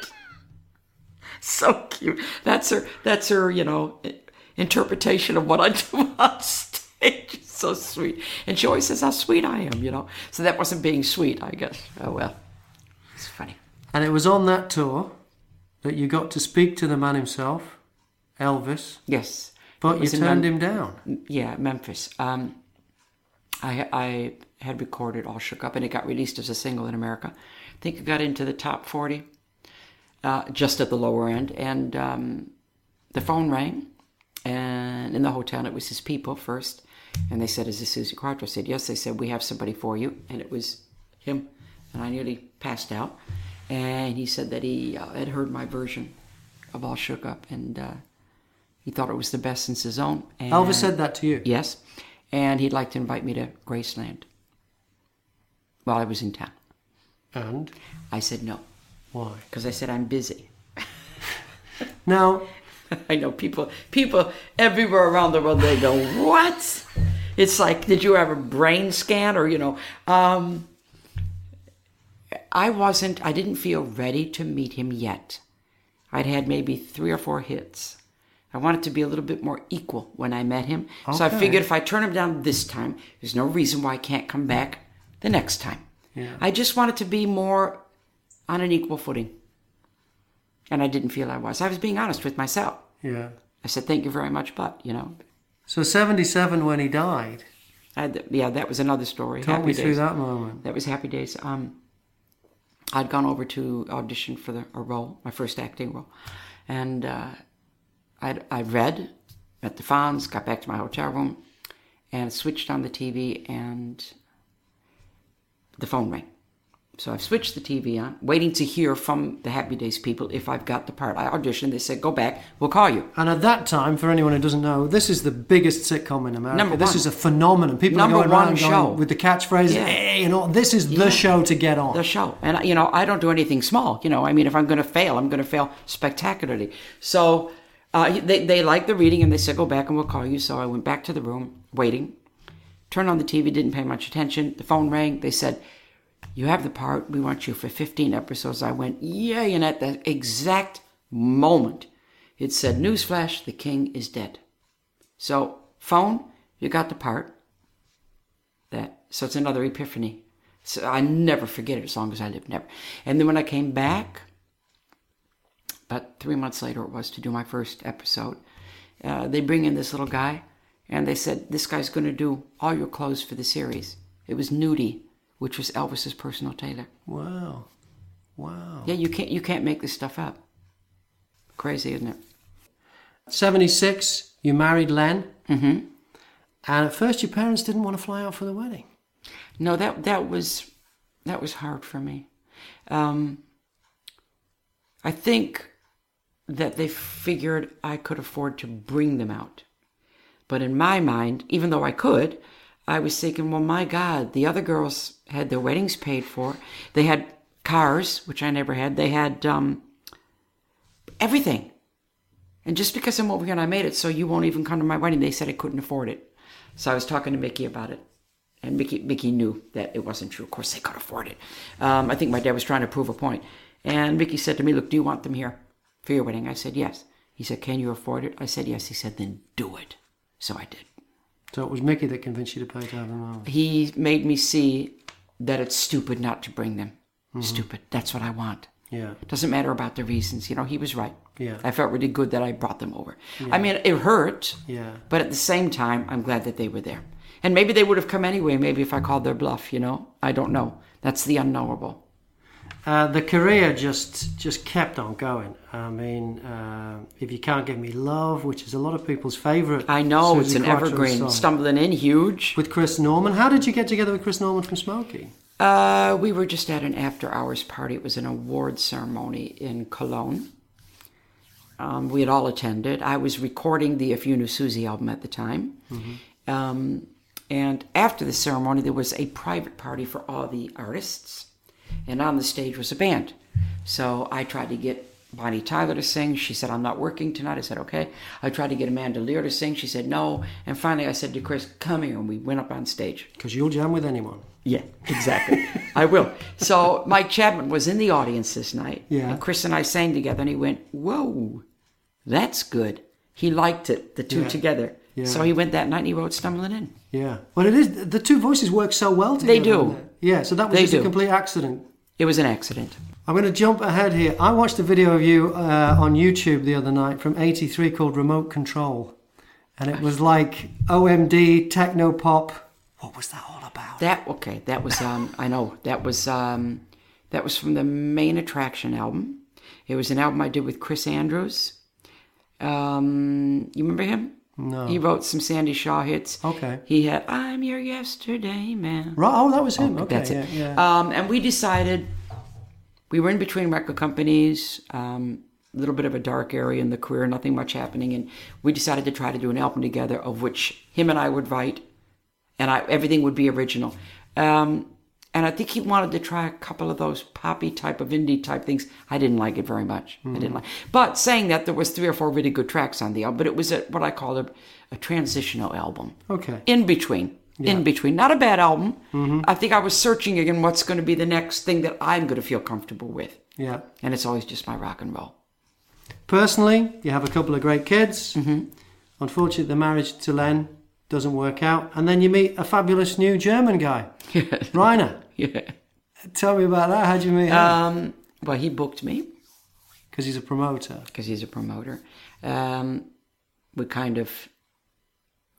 So cute. That's her, that's her, you know, interpretation of what I do on stage. It's so sweet. And she always says how sweet I am, you know. So that wasn't being sweet, I guess. Oh, well. It's funny. And it was on that tour that you got to speak to the man himself, Elvis. Yes. But It you was in turned Mem- him down. Yeah, Memphis. Um, I I had recorded All Shook Up, and it got released as a single in America. I think it got into the top forty, uh, just at the lower end. And um, the phone rang, and in the hotel, and it was his people first. And they said, is this Susie Quattro? I said, yes. They said, we have somebody for you. And it was him. And I nearly passed out. And he said that he uh, had heard my version of All Shook Up, and uh, he thought it was the best since his own. And Elvis said that to you? yes. And he'd like to invite me to Graceland while I was in town. And? I said no, Why? because I said I'm busy. Now, I know people people everywhere around the world, they go, what? It's like, did you have a brain scan? Or, you know, um, I wasn't, I didn't feel ready to meet him yet. I'd had maybe three or four hits. I wanted to be a little bit more equal when I met him. So I Okay. figured if I turn him down this time, there's no reason why I can't come back the next time. Yeah. I just wanted to be more on an equal footing. And I didn't feel I was. I was being honest with myself. yeah. I said, thank you very much, but, you know. So seventy-seven when he died, I had, yeah, that was another story. Talk happy me days. through that moment. That was happy days. Um, I'd gone over to audition for the, a role, my first acting role. And uh, I'd, I read at the Fonz, got back to my hotel room, and switched on the T V, and the phone rang. So I've switched the T V on, waiting to hear from the Happy Days people if I've got the part. I auditioned. They said, go back. We'll call you. And at that time, for anyone who doesn't know, this is the biggest sitcom in America. Number this one. is a phenomenon. People Number are going one around going show. with the catchphrase, Yeah. hey, you know, this is Yeah. the show to get on. The show. And, you know, I don't do anything small. You know, I mean, if I'm going to fail, I'm going to fail spectacularly. So uh, they, they liked the reading, and they said, go back and we'll call you. So I went back to the room, waiting. Turned on the T V, didn't pay much attention. The phone rang. They said, you have the part. We want you for fifteen episodes. I went, yay. And at that exact moment, it said, newsflash, the king is dead. So, phone, you got the part. That So it's another epiphany. So I never forget it as long as I live, never. And then when I came back, about three months later it was, to do my first episode, uh, they bring in this little guy, and they said, this guy's going to do all your clothes for the series. It was Nudie, which was Elvis's personal tailor. Wow. Wow. Yeah, you can't you can't make this stuff up. Crazy, isn't it? seventy-six, you married Len. Mm-hmm. And at first your parents didn't want to fly out for the wedding. No, that that was that was hard for me. Um, I think that they figured I could afford to bring them out. But in my mind, even though I could, I was thinking, well, my God, the other girls had their weddings paid for. They had cars, which I never had. They had um, everything. And just because I'm over here and I made it so you won't even come to my wedding, they said I couldn't afford it. So I was talking to Mickey about it. And Mickey, Mickey knew that it wasn't true. Of course, they could afford it. Um, I think my dad was trying to prove a point. And Mickey said to me, look, do you want them here for your wedding? I said, yes. He said, can you afford it? I said, yes. He said, then do it. So I did. So it was Mickey that convinced you to pay to have them over. He made me see that it's stupid not to bring them. Mm-hmm. Stupid. That's what I want. Yeah. Doesn't matter about the reasons. You know, he was right. Yeah. I felt really good that I brought them over. Yeah. I mean, it hurt. Yeah. But at the same time, I'm glad that they were there. And maybe they would have come anyway, maybe if I called their bluff, you know? I don't know. That's the unknowable. Uh, the career just just kept on going. I mean, uh, If You Can't Give Me Love, which is a lot of people's favourite. I know, Suzi it's an Quatro evergreen. song. Stumbling in, huge. With Chris Norman. How did you get together with Chris Norman from Smokey? Uh, we were just at an after-hours party. It was an award ceremony in Cologne. Um, we had all attended. I was recording the If You Knew Susie album at the time. Mm-hmm. Um, and after the ceremony, there was a private party for all the artists. And on the stage was a band. So I tried to get Bonnie Tyler to sing. She said, I'm not working tonight. I said, okay. I tried to get Amanda Lear to sing. She said, no. And finally I said to Chris, come here. And we went up on stage. Because you'll jam with anyone. Yeah, exactly. I will. So Mike Chapman was in the audience this night. Yeah. And Chris and I sang together, and he went, whoa, that's good. He liked it, the two Yeah. together. Yeah. So he went that night and he wrote Stumbling In. Yeah. Well, it is. The two voices work so well together. They do. don't they? Yeah, so that was They just a do. complete accident. It was an accident. I'm going to jump ahead here. I watched a video of you uh, on YouTube the other night from eighty-three called Remote Control. And it was like O M D, techno pop. What was that all about? That, okay, that was, um, I know, that was, um, that was from the Main Attraction album. It was an album I did with Chris Andrews. Um, you remember him? No. He wrote some Sandy Shaw hits. Okay. He had I'm Your Yesterday Man. Right, oh, that was him. Oh, okay, that's it. yeah, yeah. Um, and we decided, we were in between record companies, um, a little bit of a dark area in the career, nothing much happening, and we decided to try to do an album together of which him and I would write, and I, everything would be original. Um, and I think he wanted to try a couple of those poppy type of indie type things. I didn't like it very much. Mm-hmm. I didn't like. But saying that, there was three or four really good tracks on the album. But it was a, what I call a, a transitional album. Okay. In between. Yeah. In between. Not a bad album. Mm-hmm. I think I was searching again what's going to be the next thing that I'm going to feel comfortable with. Yeah. And it's always just my rock and roll. Personally, you have a couple of great kids. Mm-hmm. Unfortunately, the marriage to Len doesn't work out. And then you meet a fabulous new German guy, Rainer. Yeah. Tell me about that. How'd you meet him? Um, well, he booked me. Because he's a promoter. Because he's a promoter. Um, we kind of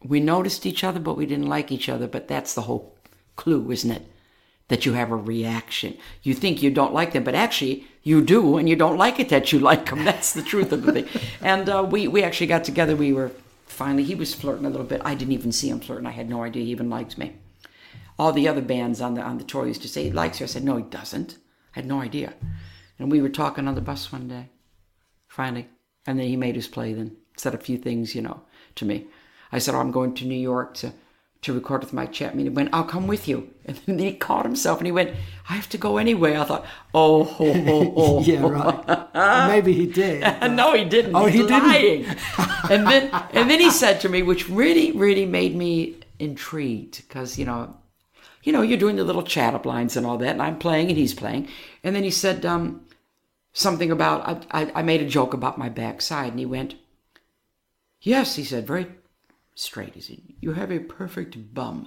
we noticed each other, but we didn't like each other. But that's the whole clue, isn't it? That you have a reaction. You think you don't like them, but actually you do, and you don't like it that you like them. That's the truth of the thing. And uh, we, we actually got together. We were finally, he was flirting a little bit. I didn't even see him flirting. I had no idea he even liked me. All the other bands on the on the tour used to say, he likes her. I said, no, he doesn't. I had no idea. And we were talking on the bus one day, finally. And then he made us play then. Said a few things, you know, to me. I said, oh, I'm going to New York to... to record with Mike Chapman. He went, I'll come with you. And then he caught himself and he went, I have to go anyway. I thought, oh, oh, oh, oh. Yeah, right. Maybe he did. But... no, he didn't. Oh, He's he lying. didn't? and then and then he said to me, which really, really made me intrigued, because, you know, you know, you're doing the little chat up lines and all that, and I'm playing and he's playing. And then he said um, something about, I, I, I made a joke about my backside, and he went, yes, he said, very straight. He said, you have a perfect bum.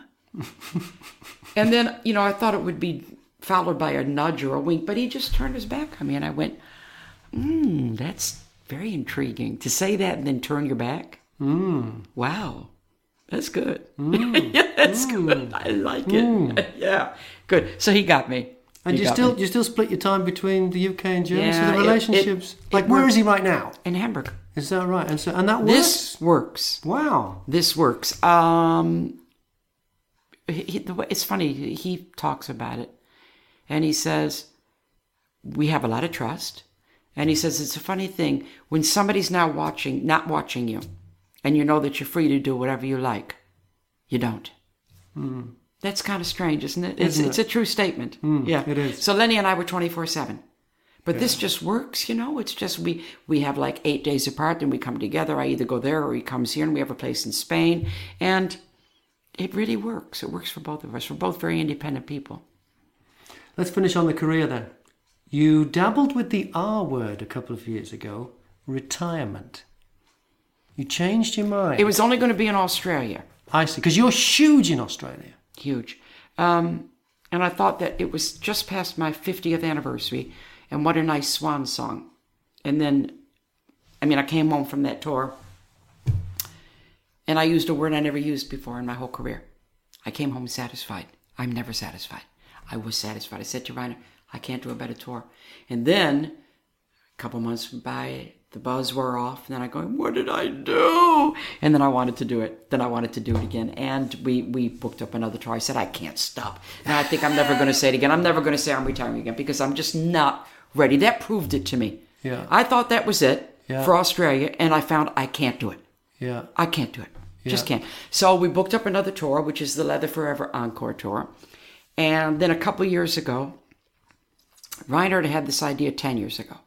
And then, you know, I thought it would be followed by a nudge or a wink, but he just turned his back on me, and I went, hmm, that's very intriguing. To say that and then turn your back? Mm. Wow. That's good. Mm. yeah, that's mm. good. I like it. Mm. yeah, good. So he got me. And he you still me. you still split your time between the U K and Germany? Yeah, so the relationships... It, it, like, it where works. is he right now? In Hamburg. Is that right? And so and that works? This works. Wow. This works. Um, he, the way, it's funny. He talks about it. And he says, we have a lot of trust. And he says, it's a funny thing. When somebody's now watching, not watching you, and you know that you're free to do whatever you like, you don't. Mm. That's kind of strange, isn't it? It's, Isn't it? it's a true statement. Mm, yeah, it is. So Lenny and I were twenty-four seven. But yeah. this just works, you know? It's just we, we have like eight days apart, and we come together. I either go there or he comes here, and we have a place in Spain. And it really works. It works for both of us. We're both very independent people. Let's finish on the career then. You dabbled with the R word a couple of years ago, retirement. You changed your mind. It was only going to be in Australia. I see, because you're huge in Australia. Huge. Um, and I thought that it was just past my fiftieth anniversary, and what a nice swan song. And then, I mean, I came home from that tour, and I used a word I never used before in my whole career. I came home satisfied. I'm never satisfied. I was satisfied. I said to Reiner, I can't do a better tour. And then, a couple months went by, the buzz wore off, and then I go, what did I do? And then I wanted to do it. Then I wanted to do it again. And we, we booked up another tour. I said, I can't stop. And I think I'm never going to say it again. I'm never going to say I'm retiring again, because I'm just not ready. That proved it to me. Yeah. I thought that was it yeah. for Australia, and I found I can't do it. Yeah. I can't do it. Yeah. Just can't. So we booked up another tour, which is the Leather Forever Encore Tour. And then a couple years ago, Reinhard had this idea ten years ago.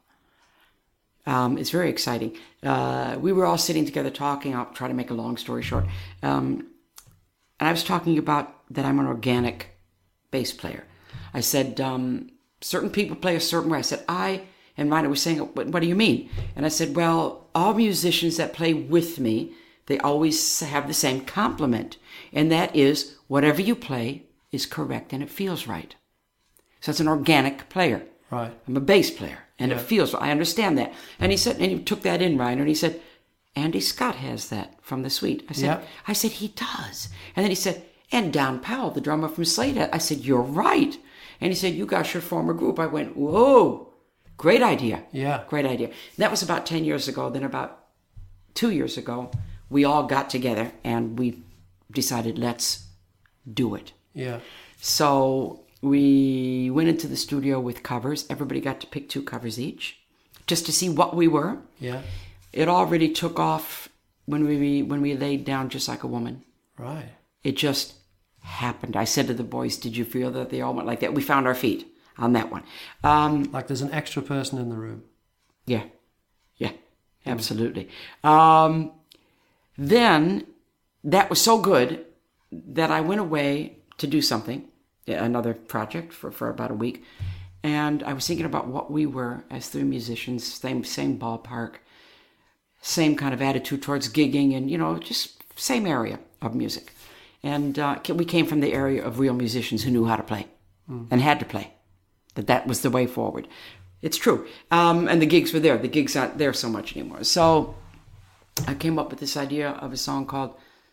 Um, it's very exciting. Uh, we were all sitting together talking. I'll try to make a long story short. Um, and I was talking about that I'm an organic bass player. I said, um, certain people play a certain way. I said, I, and Reinhard was saying, what, what do you mean? And I said, well, all musicians that play with me, they always have the same compliment. And that is, whatever you play is correct and it feels right. So it's an organic player. Right. I'm a bass player, and yeah. it feels right. I understand that. And he said, and he took that in, Ryan, and he said, Andy Scott has that from the Suite. I said, yeah. I said, he does. And then he said, and Don Powell, the drummer from Slade. I said, you're right. And he said, you guys should form a group. I went, whoa, great idea. Yeah. Great idea. And that was about ten years ago. Then about two years ago, we all got together, and we decided, let's do it. Yeah. So we went into the studio with covers. Everybody got to pick two covers each, just to see what we were. Yeah. It already took off when we when we laid down Just Like a Woman. Right. It just happened. I said to the boys, "Did you feel that they all went like that?" We found our feet on that one. Um, like there's an extra person in the room. Yeah. Yeah. Absolutely. Mm. Um, then that was so good that I went away to do something. Another project for, for about a week. And I was thinking about what we were as three musicians, same same ballpark, same kind of attitude towards gigging, and, you know, just same area of music. And uh, we came from the area of real musicians who knew how to play mm. and had to play, that that was the way forward. It's true. Um, and the gigs were there. The gigs aren't there so much anymore. So I came up with this idea of a song called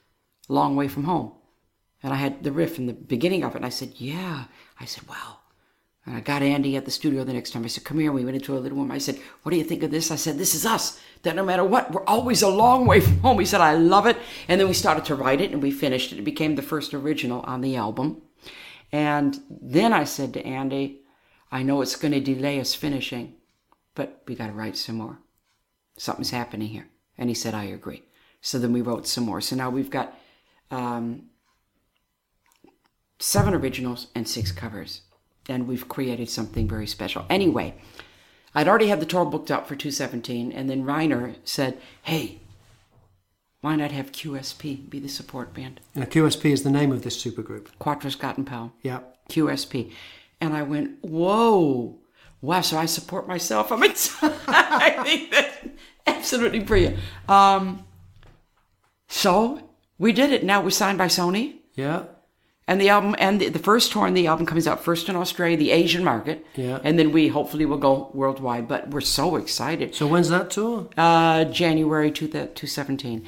Long Way From Home. And I had the riff in the beginning of it, and I said, yeah. I said, wow. And I got Andy at the studio the next time. I said, come here. And we went into a little room. I said, what do you think of this? I said, this is us. That no matter what, we're always a long way from home. He said, I love it. And then we started to write it, and we finished it. It became the first original on the album. And then I said to Andy, I know it's going to delay us finishing, but we got to write some more. Something's happening here. And he said, I agree. So then we wrote some more. So now we've got um, seven originals and six covers. And we've created something very special. Anyway, I'd already had the tour booked out for two seventeen, and then Reiner said, hey, why not have Q S P be the support band? And Q S P is the name of this supergroup. Quattro Scott and Powell. Yeah. Q S P. And I went, whoa. Wow, so I support myself. I mean, I think that's absolutely brilliant. Um, so we did it. Now we're signed by Sony. Yeah. And the album, and the, the first tour and the album comes out first in Australia, the Asian market. Yeah. And then we hopefully will go worldwide. But we're so excited. So when's that tour? Uh, January two seventeen.